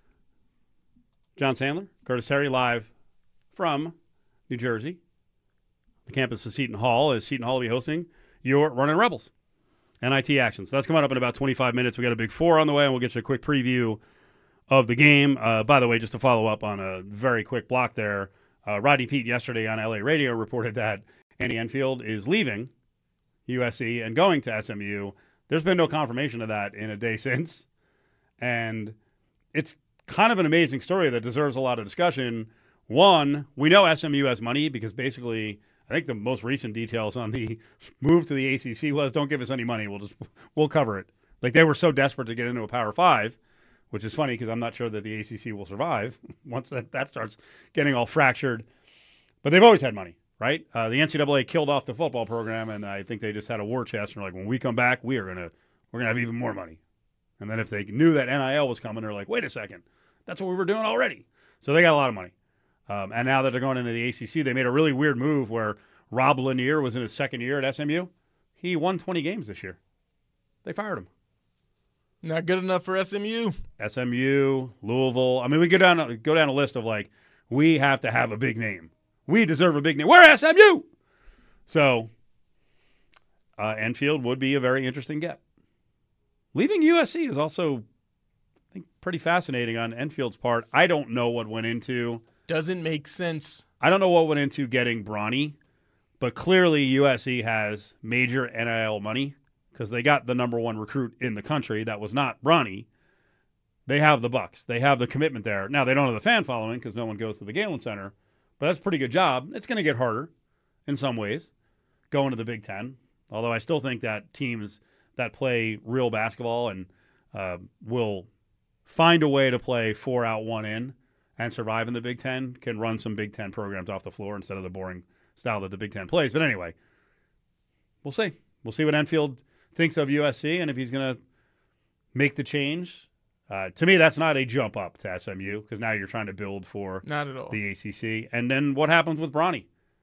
John Sandler, Curtis Terry, live from New Jersey. The campus of Seton Hall, as Seton Hall will be hosting your Running Rebels NIT action. So that's coming up in about 25 minutes. We got a Big Four on the way, and we'll get you a quick preview of the game. By the way, just to follow up on a very quick block there, Rodney Peete yesterday on LA Radio reported that Andy Enfield is leaving USC and going to SMU. There's been no confirmation of that in a day since. And it's kind of an amazing story that deserves a lot of discussion. One, we know SMU has money because basically I think the most recent details on the move to the ACC was, don't give us any money. We'll cover it. Like, they were so desperate to get into a Power 5, which is funny because I'm not sure that the ACC will survive once that starts getting all fractured. But they've always had money, right? The NCAA killed off the football program, and I think they just had a war chest. And they're like, when we come back, we're gonna have even more money. And then if they knew that NIL was coming, they're like, wait a second, that's what we were doing already. So they got a lot of money. And now that they're going into the ACC, they made a really weird move where Rob Lanier was in his second year at SMU. He won 20 games this year. They fired him. Not good enough for SMU. SMU, Louisville. I mean, we go down a list of like, we have to have a big name. We deserve a big name. We're SMU. So Enfield would be a very interesting get. Leaving USC is also, I think, pretty fascinating on Enfield's part. I don't know what went into. Doesn't make sense. I don't know what went into getting Bronny, but clearly USC has major NIL money because they got the number one recruit in the country. That was not Bronny. They have the bucks. They have the commitment there. Now, they don't have the fan following because no one goes to the Galen Center, but that's a pretty good job. It's going to get harder in some ways going to the Big Ten, although I still think that teams that play real basketball and will find a way to play 4 out, 1 in and survive in the Big Ten can run some Big Ten programs off the floor instead of the boring style that the Big Ten plays. But anyway, we'll see. We'll see what Enfield thinks of USC and if he's going to make the change. To me, that's not a jump up to SMU because now you're trying to build for not at all the ACC. And then what happens with Bronny?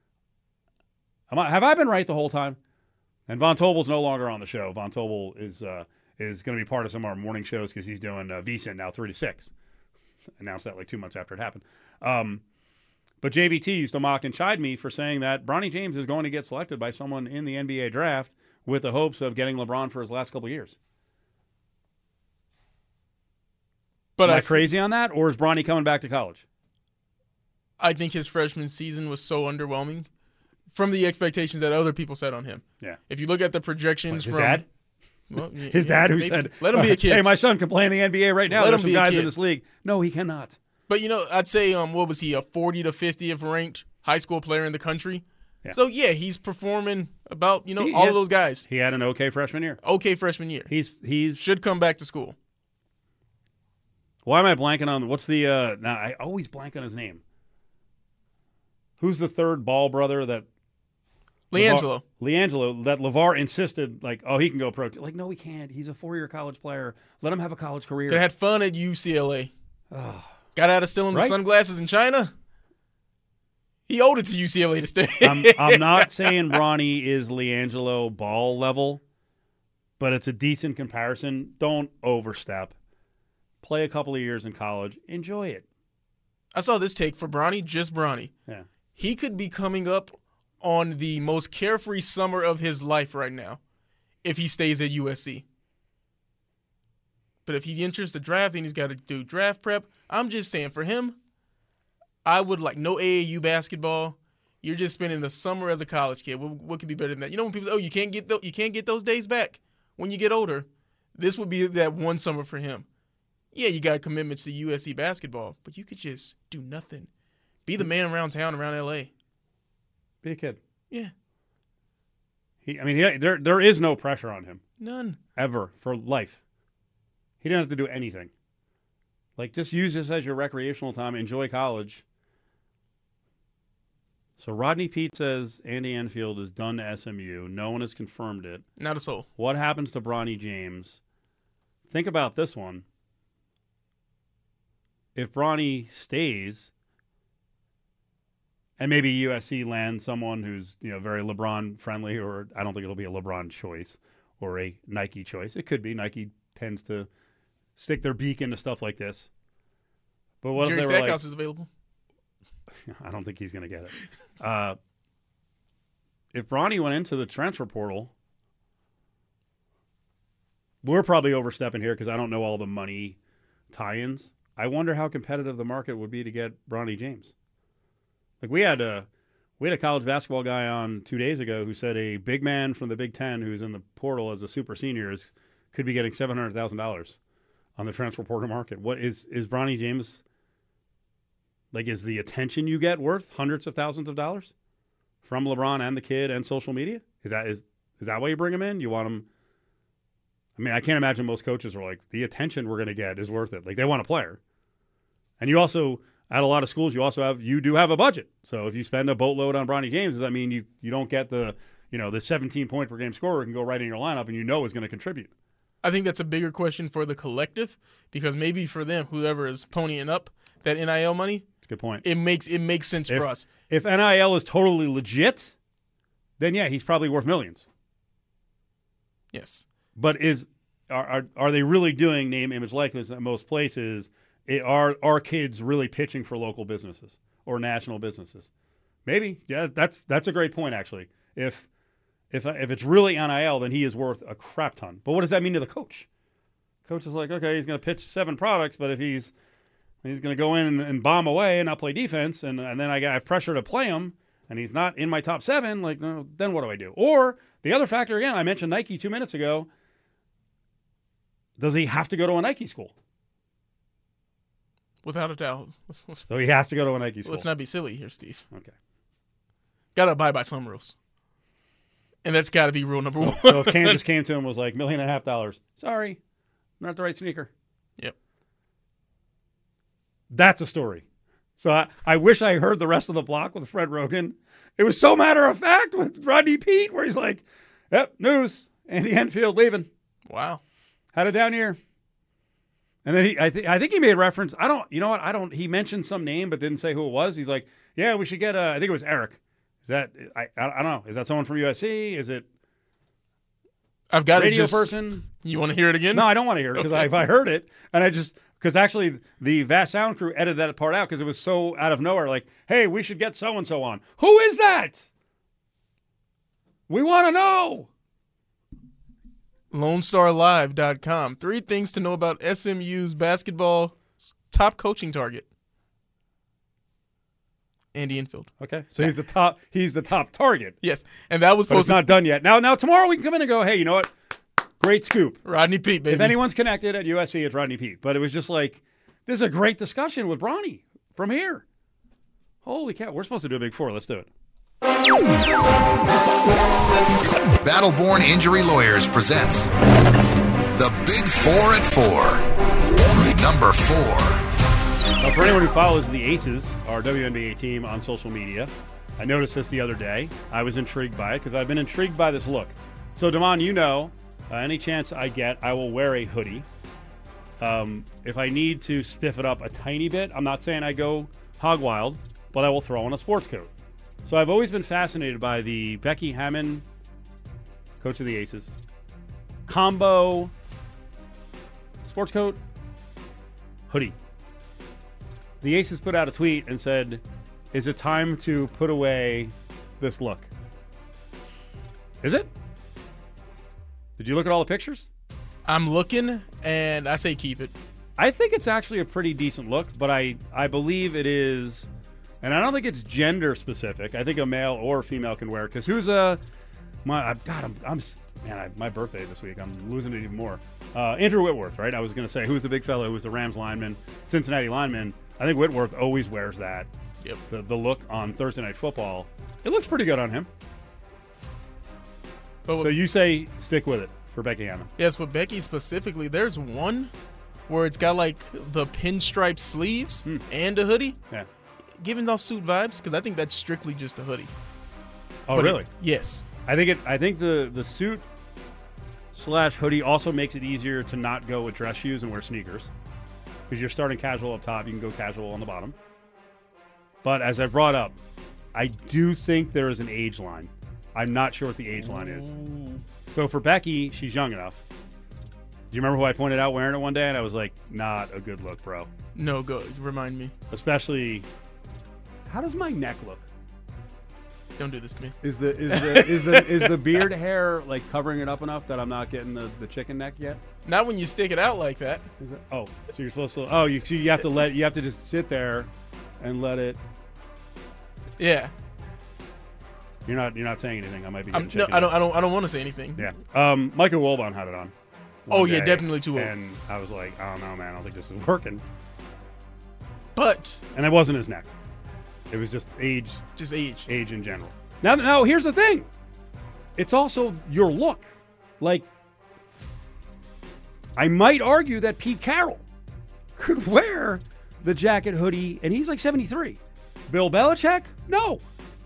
Have I been right the whole time? And Von Tobel's no longer on the show. Von Tobel is going to be part of some of our morning shows because he's doing VSiN now 3 to 6. Announced that like 2 months after it happened. But JVT used to mock and chide me for saying that Bronny James is going to get selected by someone in the NBA draft with the hopes of getting LeBron for his last couple of years. But am I crazy on that, or is Bronny coming back to college? I think his freshman season was so underwhelming from the expectations that other people set on him. Yeah. If you look at the projections his from dad? Well, his dad who said, let him be a kid. Hey, my son can play in the NBA right now. Let There's him some be a guys kid. in this league. No, he cannot. But, I'd say, what was he, a 40 to 50th ranked high school player in the country? Yeah. So, yeah, he's performing about, all of those guys. He had an okay freshman year. Okay freshman year. He's should come back to school. Why am I blanking on what's the now I always blank on his name. Who's the third Ball brother that LiAngelo that LeVar insisted he can go pro. Like, no, he can't. He's a 4-year college player. Let him have a college career. They had fun at UCLA. Got out of stealing the Right? sunglasses in China. He owed it to UCLA to stay. I'm not saying Bronny is LiAngelo Ball level, but it's a decent comparison. Don't overstep. Play a couple of years in college. Enjoy it. I saw this take for Bronny, just Bronny. Yeah. He could be coming up on the most carefree summer of his life right now if he stays at USC. But if he enters the draft and he's got to do draft prep, I'm just saying for him, I would like no AAU basketball. You're just spending the summer as a college kid. What could be better than that? When people say, "Oh, you can't get those days back when you get older." This would be that one summer for him. Yeah, you got commitments to USC basketball, but you could just do nothing. Be the man around town, around L.A. Be a kid. Yeah. There is no pressure on him. None. Ever. For life. He didn't have to do anything. Like, just use this as your recreational time. Enjoy college. So Rodney Peete says Andy Enfield is done to SMU. No one has confirmed it. Not a soul. What happens to Bronny James? Think about this one. If Bronny stays, and maybe USC lands someone who's very LeBron friendly, or I don't think it'll be a LeBron choice or a Nike choice. It could be. Nike tends to stick their beak into stuff like this. But what Jerry if they were Stackhouse is available? I don't think he's going to get it. If Bronny went into the transfer portal, we're probably overstepping here because I don't know all the money tie-ins. I wonder how competitive the market would be to get Bronny James. Like we had a college basketball guy on 2 days ago who said a big man from the Big Ten who's in the portal as a super senior could be getting $700,000 on the transfer portal market. What is Bronny James? Like, is the attention you get worth hundreds of thousands of dollars from LeBron and the kid and social media? Is that why you bring him in? You want him? I mean, I can't imagine most coaches are like, the attention we're going to get is worth it. Like, they want a player. And you also, at a lot of schools, you do have a budget. So if you spend a boatload on Bronny James, does that mean you don't get the 17 point per game scorer who can go right in your lineup and is going to contribute? I think that's a bigger question for the collective, because maybe for them, whoever is ponying up that NIL money, that's a good point. It makes sense for us. If NIL is totally legit, then yeah, he's probably worth millions. Yes. But are they really doing name, image, likeness at most places? Are kids really pitching for local businesses or national businesses? Maybe. Yeah, that's a great point, actually. If it's really NIL, then he is worth a crap ton. But what does that mean to the coach? Coach is like, okay, he's going to pitch 7 products, but if he's going to go in and bomb away and not play defense, and then I have pressure to play him, and he's not in my top 7, like, then what do I do? Or the other factor, again, I mentioned Nike 2 minutes ago. Does he have to go to a Nike school? Without a doubt. So he has to go to a Nike school. Let's not be silly here, Steve. Okay. Got to abide by some rules. And that's got to be rule number one. So if Kansas came to him and was like, $1.5 million, sorry, not the right sneaker. Yep. That's a story. So I wish I heard the rest of the block with Fred Rogan. It was so matter of fact with Rodney Peete, where he's like, yep, news, Andy Enfield leaving. Wow. Had it down here. And then I think he made reference. He mentioned some name, but didn't say who it was. He's like, yeah, we should get I think it was Eric. Is that, I don't know. Is that someone from USC? Is it I've got radio person? You want to hear it again? No, I don't want to hear it because if I heard it and because actually the Vast Sound crew edited that part out because it was so out of nowhere. Like, hey, we should get so-and-so on. Who is that? We want to know. LoneStarLive.com. 3 things to know about SMU's basketball top coaching target. Andy Enfield. Okay, so he's the top. He's the top target. Yes, and that was but it's not done yet. Now tomorrow we can come in and go, hey, you know what? Great scoop, Rodney Peete, baby. If anyone's connected at USC, it's Rodney Peete. But it was just like, this is a great discussion with Bronny from here. Holy cow, we're supposed to do a Big 4. Let's do it. Battleborn Injury Lawyers presents the Big 4 at 4. Number 4. For anyone who follows the Aces, our WNBA team, on social media, I noticed this the other day. I was intrigued by it because I've been intrigued by this look. So, Damon, any chance I get, I will wear a hoodie. If I need to spiff it up a tiny bit, I'm not saying I go hog wild, but I will throw on a sports coat. So I've always been fascinated by the Becky Hammon, coach of the Aces, combo sports coat, hoodie. The Aces put out a tweet and said, is it time to put away this look? Is it? Did you look at all the pictures? I'm looking, and I say keep it. I think it's actually a pretty decent look, but I believe it is, and I don't think it's gender specific. I think a male or a female can wear it, because my birthday this week. I'm losing it even more. Andrew Whitworth, right? I was going to say, who's the big fellow who was the Rams lineman, Cincinnati lineman. I think Whitworth always wears that. Yep. The look on Thursday Night Football. It looks pretty good on him. But So you say stick with it for Becky Hammon. yes, but Becky specifically, there's one where it's got like the pinstripe sleeves and a hoodie, Yeah. giving off suit vibes because I think that's strictly just a hoodie. Oh, But really? Yes. I think the suit / hoodie also makes it easier to not go with dress shoes and wear sneakers. Because you're starting casual up top, you can go casual on the bottom. But as I brought up, I do think there is an age line. I'm not sure what the age line is. So for Becky, she's young enough. Do you remember who I pointed out wearing it one day? And I was like, not a good look, bro. No, go remind me. Especially, how does my neck look? Don't do this to me. Is the beard hair like covering it up enough that I'm not getting the chicken neck yet? Not when you stick it out like that. Is it? Oh, so you're supposed to? Oh, you have to just sit there and let it. Yeah. You're not saying anything. I might be. No, Getting chicken I neck. don't want to say anything. Yeah. Michael Wilbon had it on. Oh one yeah, day, definitely too old. And I was like, I don't know, man. I don't think this is working. But And it wasn't his neck. It was just age. just age. Age in general. Now, here's the thing. It's also your look. Like, I might argue that Pete Carroll could wear the jacket hoodie, and he's like 73. Bill Belichick? No.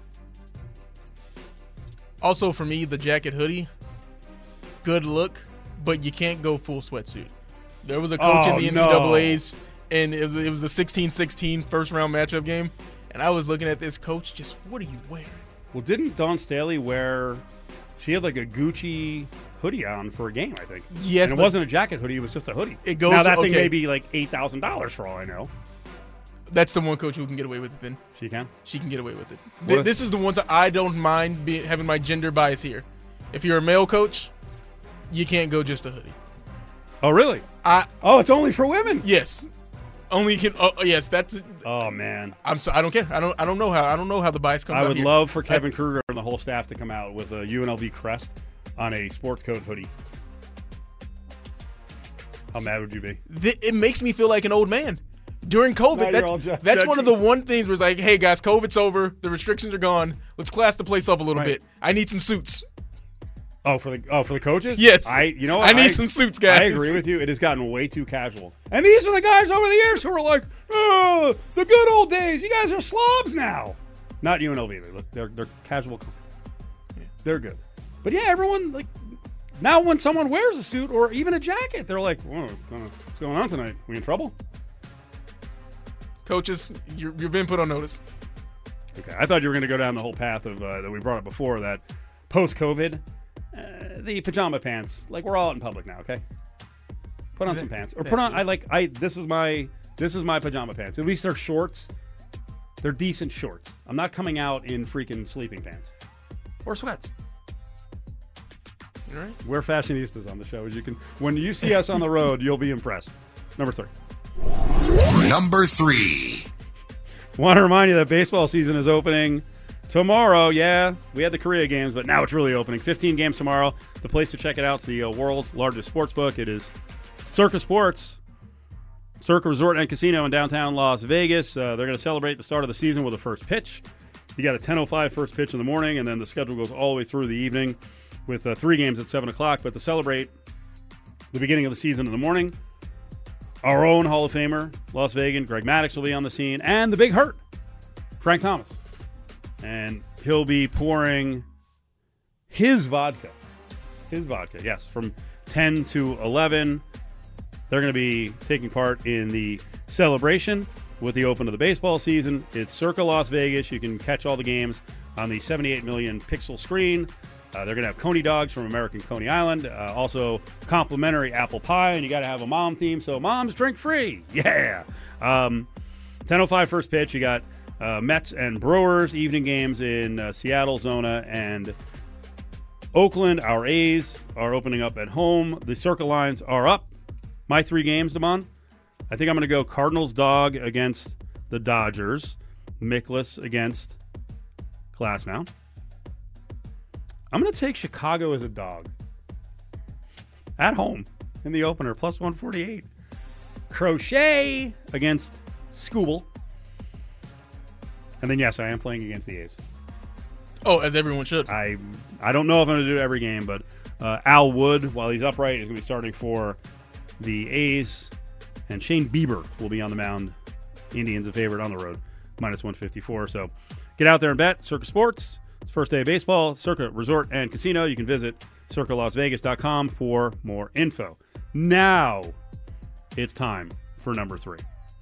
Also for me, the jacket hoodie, good look, but you can't go full sweatsuit. There was a coach in the NCAAs, and it was a 16-16 first round matchup game, and I was looking at this coach, just what are you wearing? Well, didn't Dawn Staley wear? She had like a Gucci hoodie on for a game, I think. Yes, and it but wasn't a jacket hoodie; it was just a hoodie. It goes- now that thing okay. may be like $8,000 for all I know. that's the one coach who can get away with it. Then She can. she can get away with it. What if- This is the ones that I don't mind having my gender bias here. If you're a male coach, you can't go just a hoodie. Oh, really? Oh, it's only for women. Yes, only you can. Oh, yes, that's. Oh man. I'm so I don't care. I don't know how the bias comes. I out would here. love for Kevin Kruger and the whole staff to come out with a UNLV crest on a sports coat hoodie. How mad would you be? It makes me feel like an old man. During COVID, Now you're all that's one of the judgy. one things where it's like, hey guys, COVID's over, the restrictions are gone. Let's class the place up a little Right. bit. I need some suits. Oh, for the coaches? Yes. You know what? I need some suits, guys. I agree with you. It has gotten way too casual. And these are the guys over the years who are like, oh, the good old days. You guys are slobs now. Not UNLV. They're casual. They're good. But yeah, everyone like now when someone wears a suit or even a jacket, they're like, whoa, what's going on tonight? We in trouble? Coaches, you've been put on notice. Okay, I thought you were going to go down the whole path of that we brought up before, that post-COVID, the pajama pants. Like, we're all out in public now, okay? Put on some pants, or put on. This is my pajama pants. At least they're shorts. They're decent shorts. I'm not coming out in freaking sleeping pants or sweats. All right. We're fashionistas on the show, as you can. When you see us on the road, you'll be impressed. Number 3. Number 3. Want to remind you that baseball season is opening tomorrow. Yeah, we had the Korea games, but now it's really opening. 15 games tomorrow. The place to check it out is the world's largest sports book. It is Circa Sports, Circa Resort and Casino in downtown Las Vegas. They're going to celebrate the start of the season with a first pitch. You got a 10:05 first pitch in the morning, and then the schedule goes all the way through the evening with 3 games at 7 o'clock. But to celebrate the beginning of the season in the morning, our own Hall of Famer, Las Vegan, Greg Maddux will be on the scene, and the big hurt, Frank Thomas. And he'll be pouring his vodka, yes, from 10 to 11. They're going to be taking part in the celebration with the open of the baseball season. It's Circa Las Vegas. You can catch all the games on the 78 million pixel screen. They're going to have Coney dogs from American Coney Island. Also, complimentary apple pie, and you got to have a mom theme, so moms drink free. Yeah. 10:05 first pitch. You got Mets and Brewers evening games in Seattle, Zona, and Oakland. Our A's are opening up at home. The Circa lines are up. My 3 games, Damon. I think I'm going to go Cardinals dog against the Dodgers. Mikolas against Glasnow. I'm going to take Chicago as a dog. At home. in the opener, plus 148. Crochet against Scoobel. And then, yes, I am playing against the A's. Oh, as everyone should. I don't know if I'm going to do it every game, but Al Wood, while he's upright, is going to be starting for the A's. And Shane Bieber will be on the mound. Indians a favorite on the road, minus 154. So get out there and bet. Circa Sports. It's first day of baseball. Circa Resort and Casino. You can visit circalasvegas.com for more info. Now it's time for number 3.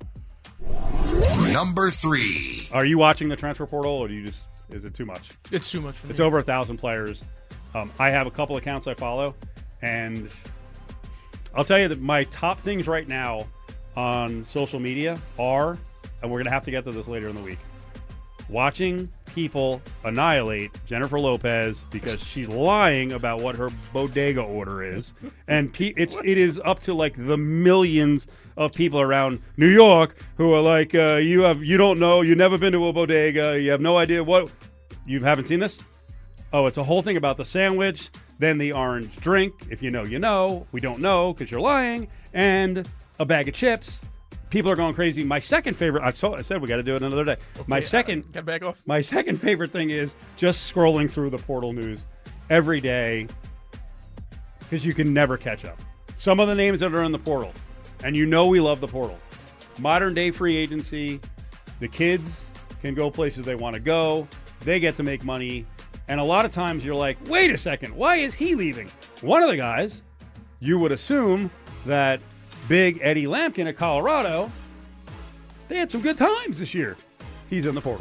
Number 3. Are you watching the transfer portal, or is it too much? It's too much for me. It's over 1,000 players. I have a couple accounts I follow, and I'll tell you that my top things right now on social media are, and we're going to have to get to this later in the week, watching people annihilate Jennifer Lopez because she's lying about what her bodega order is, and it is up to like the millions of people around New York who are like, you don't know, you've never been to a bodega, you have no idea what, you haven't seen this? Oh, it's a whole thing about the sandwich, then the orange drink, if you know, you know, we don't know because you're lying, and a bag of chips. People are going crazy. My second favorite, I said we got to do it another day. Okay, My second favorite thing is just scrolling through the portal news every day because you can never catch up. Some of the names that are in the portal, and you know we love the portal. Modern day free agency. The kids can go places they want to go. They get to make money. And a lot of times you're like, wait a second, why is he leaving? One of the guys, you would assume that Big Eddie Lampkin at Colorado, they had some good times this year. He's in the portal.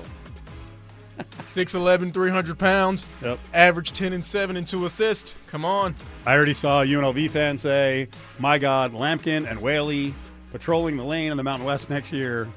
6'11", 300 pounds. Yep. Average 10 and 7 and 2 assists. Come on. I already saw a UNLV fan say, my God, Lampkin and Whaley patrolling the lane in the Mountain West next year.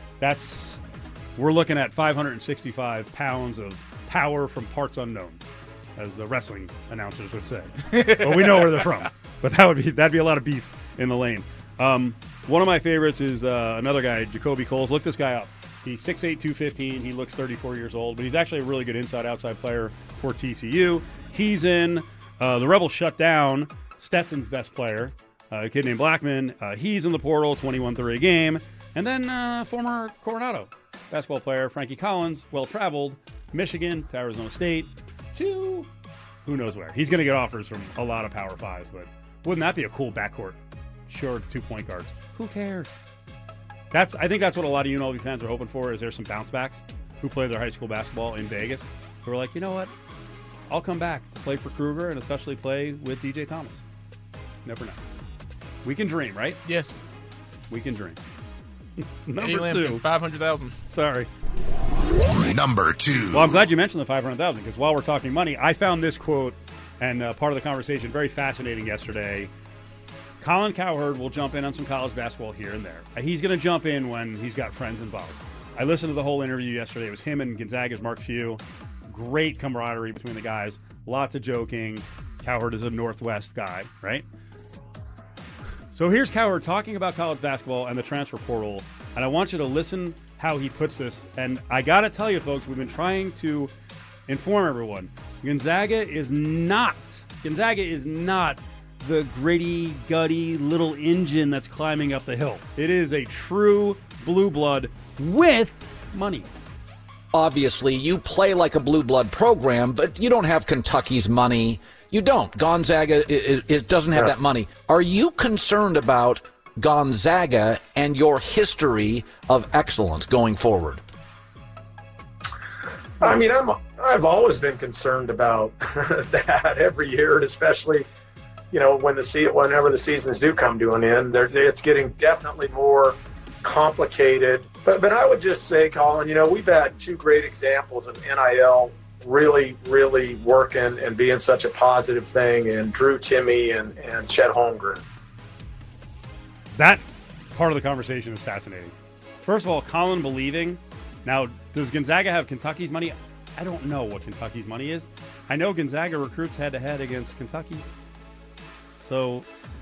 We're looking at 565 pounds of power from parts unknown, as the wrestling announcers would say. But we know where they're from. But that'd be a lot of beef in the lane. One of my favorites is another guy, Jacoby Coles. Look this guy up. He's 6'8", 215. He looks 34 years old, but he's actually a really good inside-outside player for TCU. He's in the Rebels shut down Stetson's best player, a kid named Blackman. He's in the portal, 21-3 a game. And then former Coronado basketball player Frankie Collins, well-traveled, Michigan to Arizona State to who knows where. He's going to get offers from a lot of Power Fives, but wouldn't that be a cool backcourt? Sure, it's 2 point guards. Who cares? I think that's what a lot of UNLV fans are hoping for, is there's some bounce backs who play their high school basketball in Vegas who are like, you know what? I'll come back to play for Kruger and especially play with DJ Thomas. Never know. We can dream, right? Yes. We can dream. Eddie Number Lampkin, 2. 500,000. Sorry. Number 2. Well, I'm glad you mentioned the 500,000 because while we're talking money, I found this quote and part of the conversation very fascinating yesterday. Colin Cowherd will jump in on some college basketball here and there. He's going to jump in when he's got friends involved. I listened to the whole interview yesterday. It was him and Gonzaga's Mark Few. Great camaraderie between the guys. Lots of joking. Cowherd is a Northwest guy, right? So here's Cowherd talking about college basketball and the transfer portal, and I want you to listen how he puts this. And I got to tell you, folks, we've been trying to inform everyone. Gonzaga is not the gritty, gutty little engine that's climbing up the hill. It is a true blue blood with money. Obviously, you play like a blue blood program, but you don't have Kentucky's money. You don't. Gonzaga it doesn't have that money. Are you concerned about Gonzaga and your history of excellence going forward? I mean, I've always been concerned about that every year, and especially, you know, whenever the seasons do come to an end, it's getting definitely more complicated. But I would just say, Colin, you know, we've had 2 great examples of NIL really, really working and being such a positive thing, and Drew Timme and Chet Holmgren. That part of the conversation is fascinating. First of all, Colin believing. Now, does Gonzaga have Kentucky's money? I don't know what Kentucky's money is. I know Gonzaga recruits head-to-head against Kentucky. So,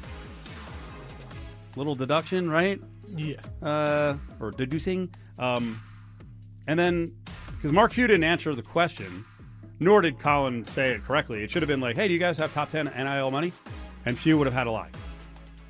little deduction, right? Yeah. Or deducing. And then, because Mark Few didn't answer the question, nor did Colin say it correctly. It should have been like, hey, do you guys have top 10 NIL money? And Few would have had to lie.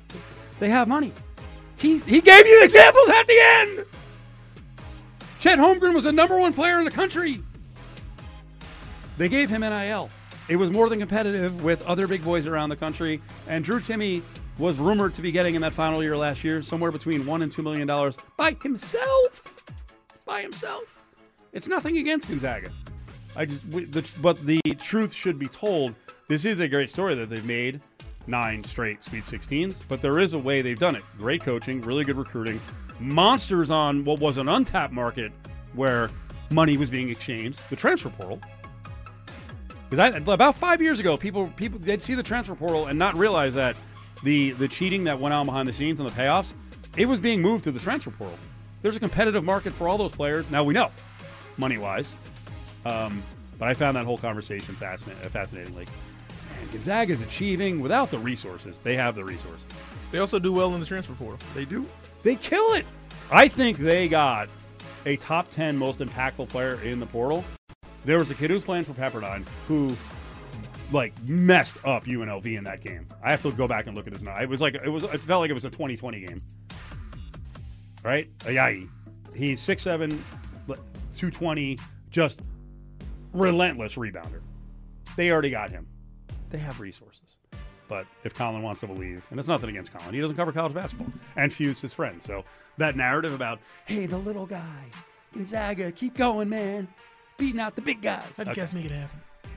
They have money. He gave you examples at the end. Chet Holmgren was the number 1 player in the country. They gave him NIL. It was more than competitive with other big boys around the country. And Drew Timme was rumored to be getting in that final year last year somewhere between $1 and $2 million by himself. By himself. It's nothing against Gonzaga. But the truth should be told. This is a great story that they've made 9 straight Sweet 16s, but there is a way they've done it. Great coaching, really good recruiting, monsters on what was an untapped market where money was being exchanged, the transfer portal. Because about 5 years ago, people they'd see the transfer portal and not realize that the cheating that went on behind the scenes and the payoffs, it was being moved to the transfer portal. There's a competitive market for all those players. Now we know, money-wise. But I found that whole conversation fascinating. Like, man, Gonzaga is achieving without the resources. They have the resources. They also do well in the transfer portal. They do. They kill it. I think they got a top 10 most impactful player in the portal. There was a kid who was playing for Pepperdine who, like, messed up UNLV in that game. I have to go back and look at his name. It felt like it was a 2020 game. Right? Ayayi. He's 6'7", 220, just relentless rebounder. They already got him. They have resources. But if Colin wants to believe, and it's nothing against Colin, he doesn't cover college basketball. And Few's his friend. So that narrative about, hey, the little guy, Gonzaga, keep going, man. Beating out the big guys. How do you guys make it happen?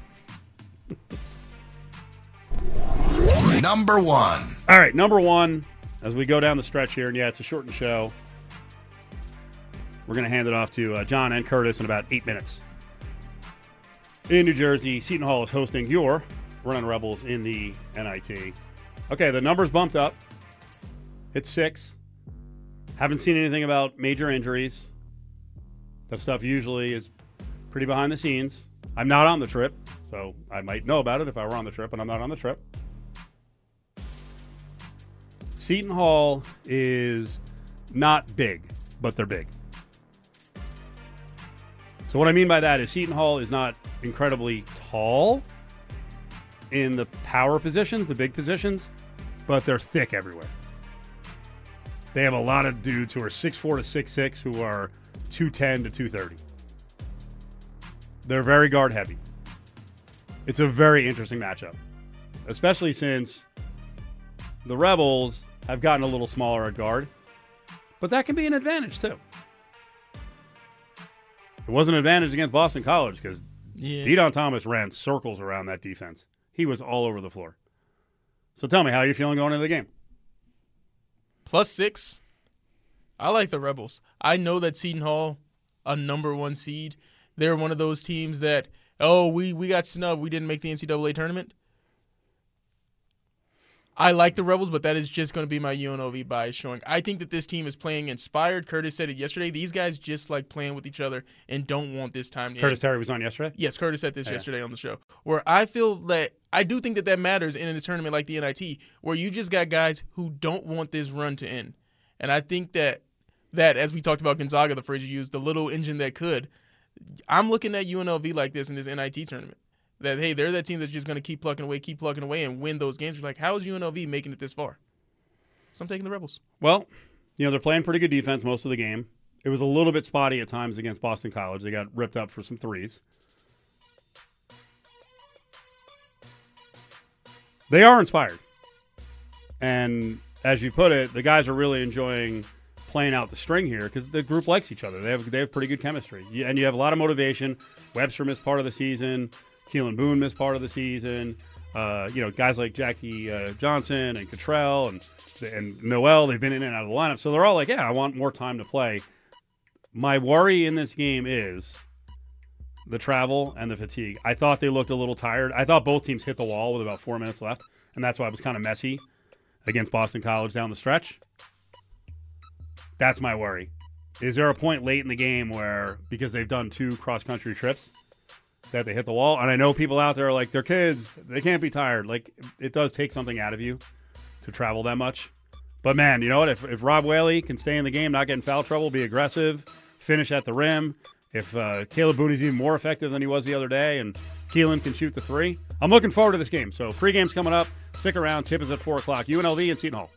Number 1. All right, number 1, as we go down the stretch here, and yeah, it's a shortened show. We're going to hand it off to John and Curtis in about 8 minutes. In New Jersey, Seton Hall is hosting your Runnin' Rebels in the NIT. Okay, the number's bumped up. It's 6. Haven't seen anything about major injuries. That stuff usually is pretty behind the scenes. I'm not on the trip, so I might know about it if I were on the trip, but I'm not on the trip. Seton Hall is not big, but they're big. So what I mean by that is Seton Hall is not incredibly tall in the power positions, the big positions, but they're thick everywhere. They have a lot of dudes who are 6'4" to 6'6", who are 210 to 230. They're very guard heavy. It's a very interesting matchup, especially since the Rebels have gotten a little smaller at guard, but that can be an advantage too. It was an advantage against Boston College because De'Don Thomas ran circles around that defense. He was all over the floor. So tell me, how are you feeling going into the game? +6. I like the Rebels. I know that Seton Hall, a number 1 seed, they're one of those teams that, we got snubbed. We didn't make the NCAA tournament. I like the Rebels, but that is just going to be my UNLV bias showing. I think that this team is playing inspired. Curtis said it yesterday. These guys just like playing with each other and don't want this time to Curtis end. Terry was on yesterday? Yes, Curtis said this yesterday on the show. Where I feel that I do think that matters in a tournament like the NIT, where you just got guys who don't want this run to end. And I think that as we talked about Gonzaga, the phrase you used, the little engine that could, I'm looking at UNLV like this in this NIT tournament. That, hey, they're that team that's just going to keep plugging away and win those games. You're like, how is UNLV making it this far? So I'm taking the Rebels. Well, they're playing pretty good defense most of the game. It was a little bit spotty at times against Boston College. They got ripped up for some threes. They are inspired. And as you put it, the guys are really enjoying playing out the string here because the group likes each other. They have pretty good chemistry. And you have a lot of motivation. Webster missed part of the season. Keelan Boone missed part of the season. Guys like Jackie Johnson and Cottrell and Noel, they've been in and out of the lineup. So they're all like, I want more time to play. My worry in this game is the travel and the fatigue. I thought they looked a little tired. I thought both teams hit the wall with about 4 minutes left, and that's why it was kind of messy against Boston College down the stretch. That's my worry. Is there a point late in the game where, because they've done 2 cross-country trips, that they hit the wall? And I know people out there are like, they're kids. They can't be tired. Like, it does take something out of you to travel that much. But, man, you know what? If Rob Whaley can stay in the game, not get in foul trouble, be aggressive, finish at the rim, if Caleb Boone is even more effective than he was the other day, and Keelan can shoot the 3, I'm looking forward to this game. So pregame's coming up. Stick around. Tip is at 4 o'clock. UNLV and Seton Hall.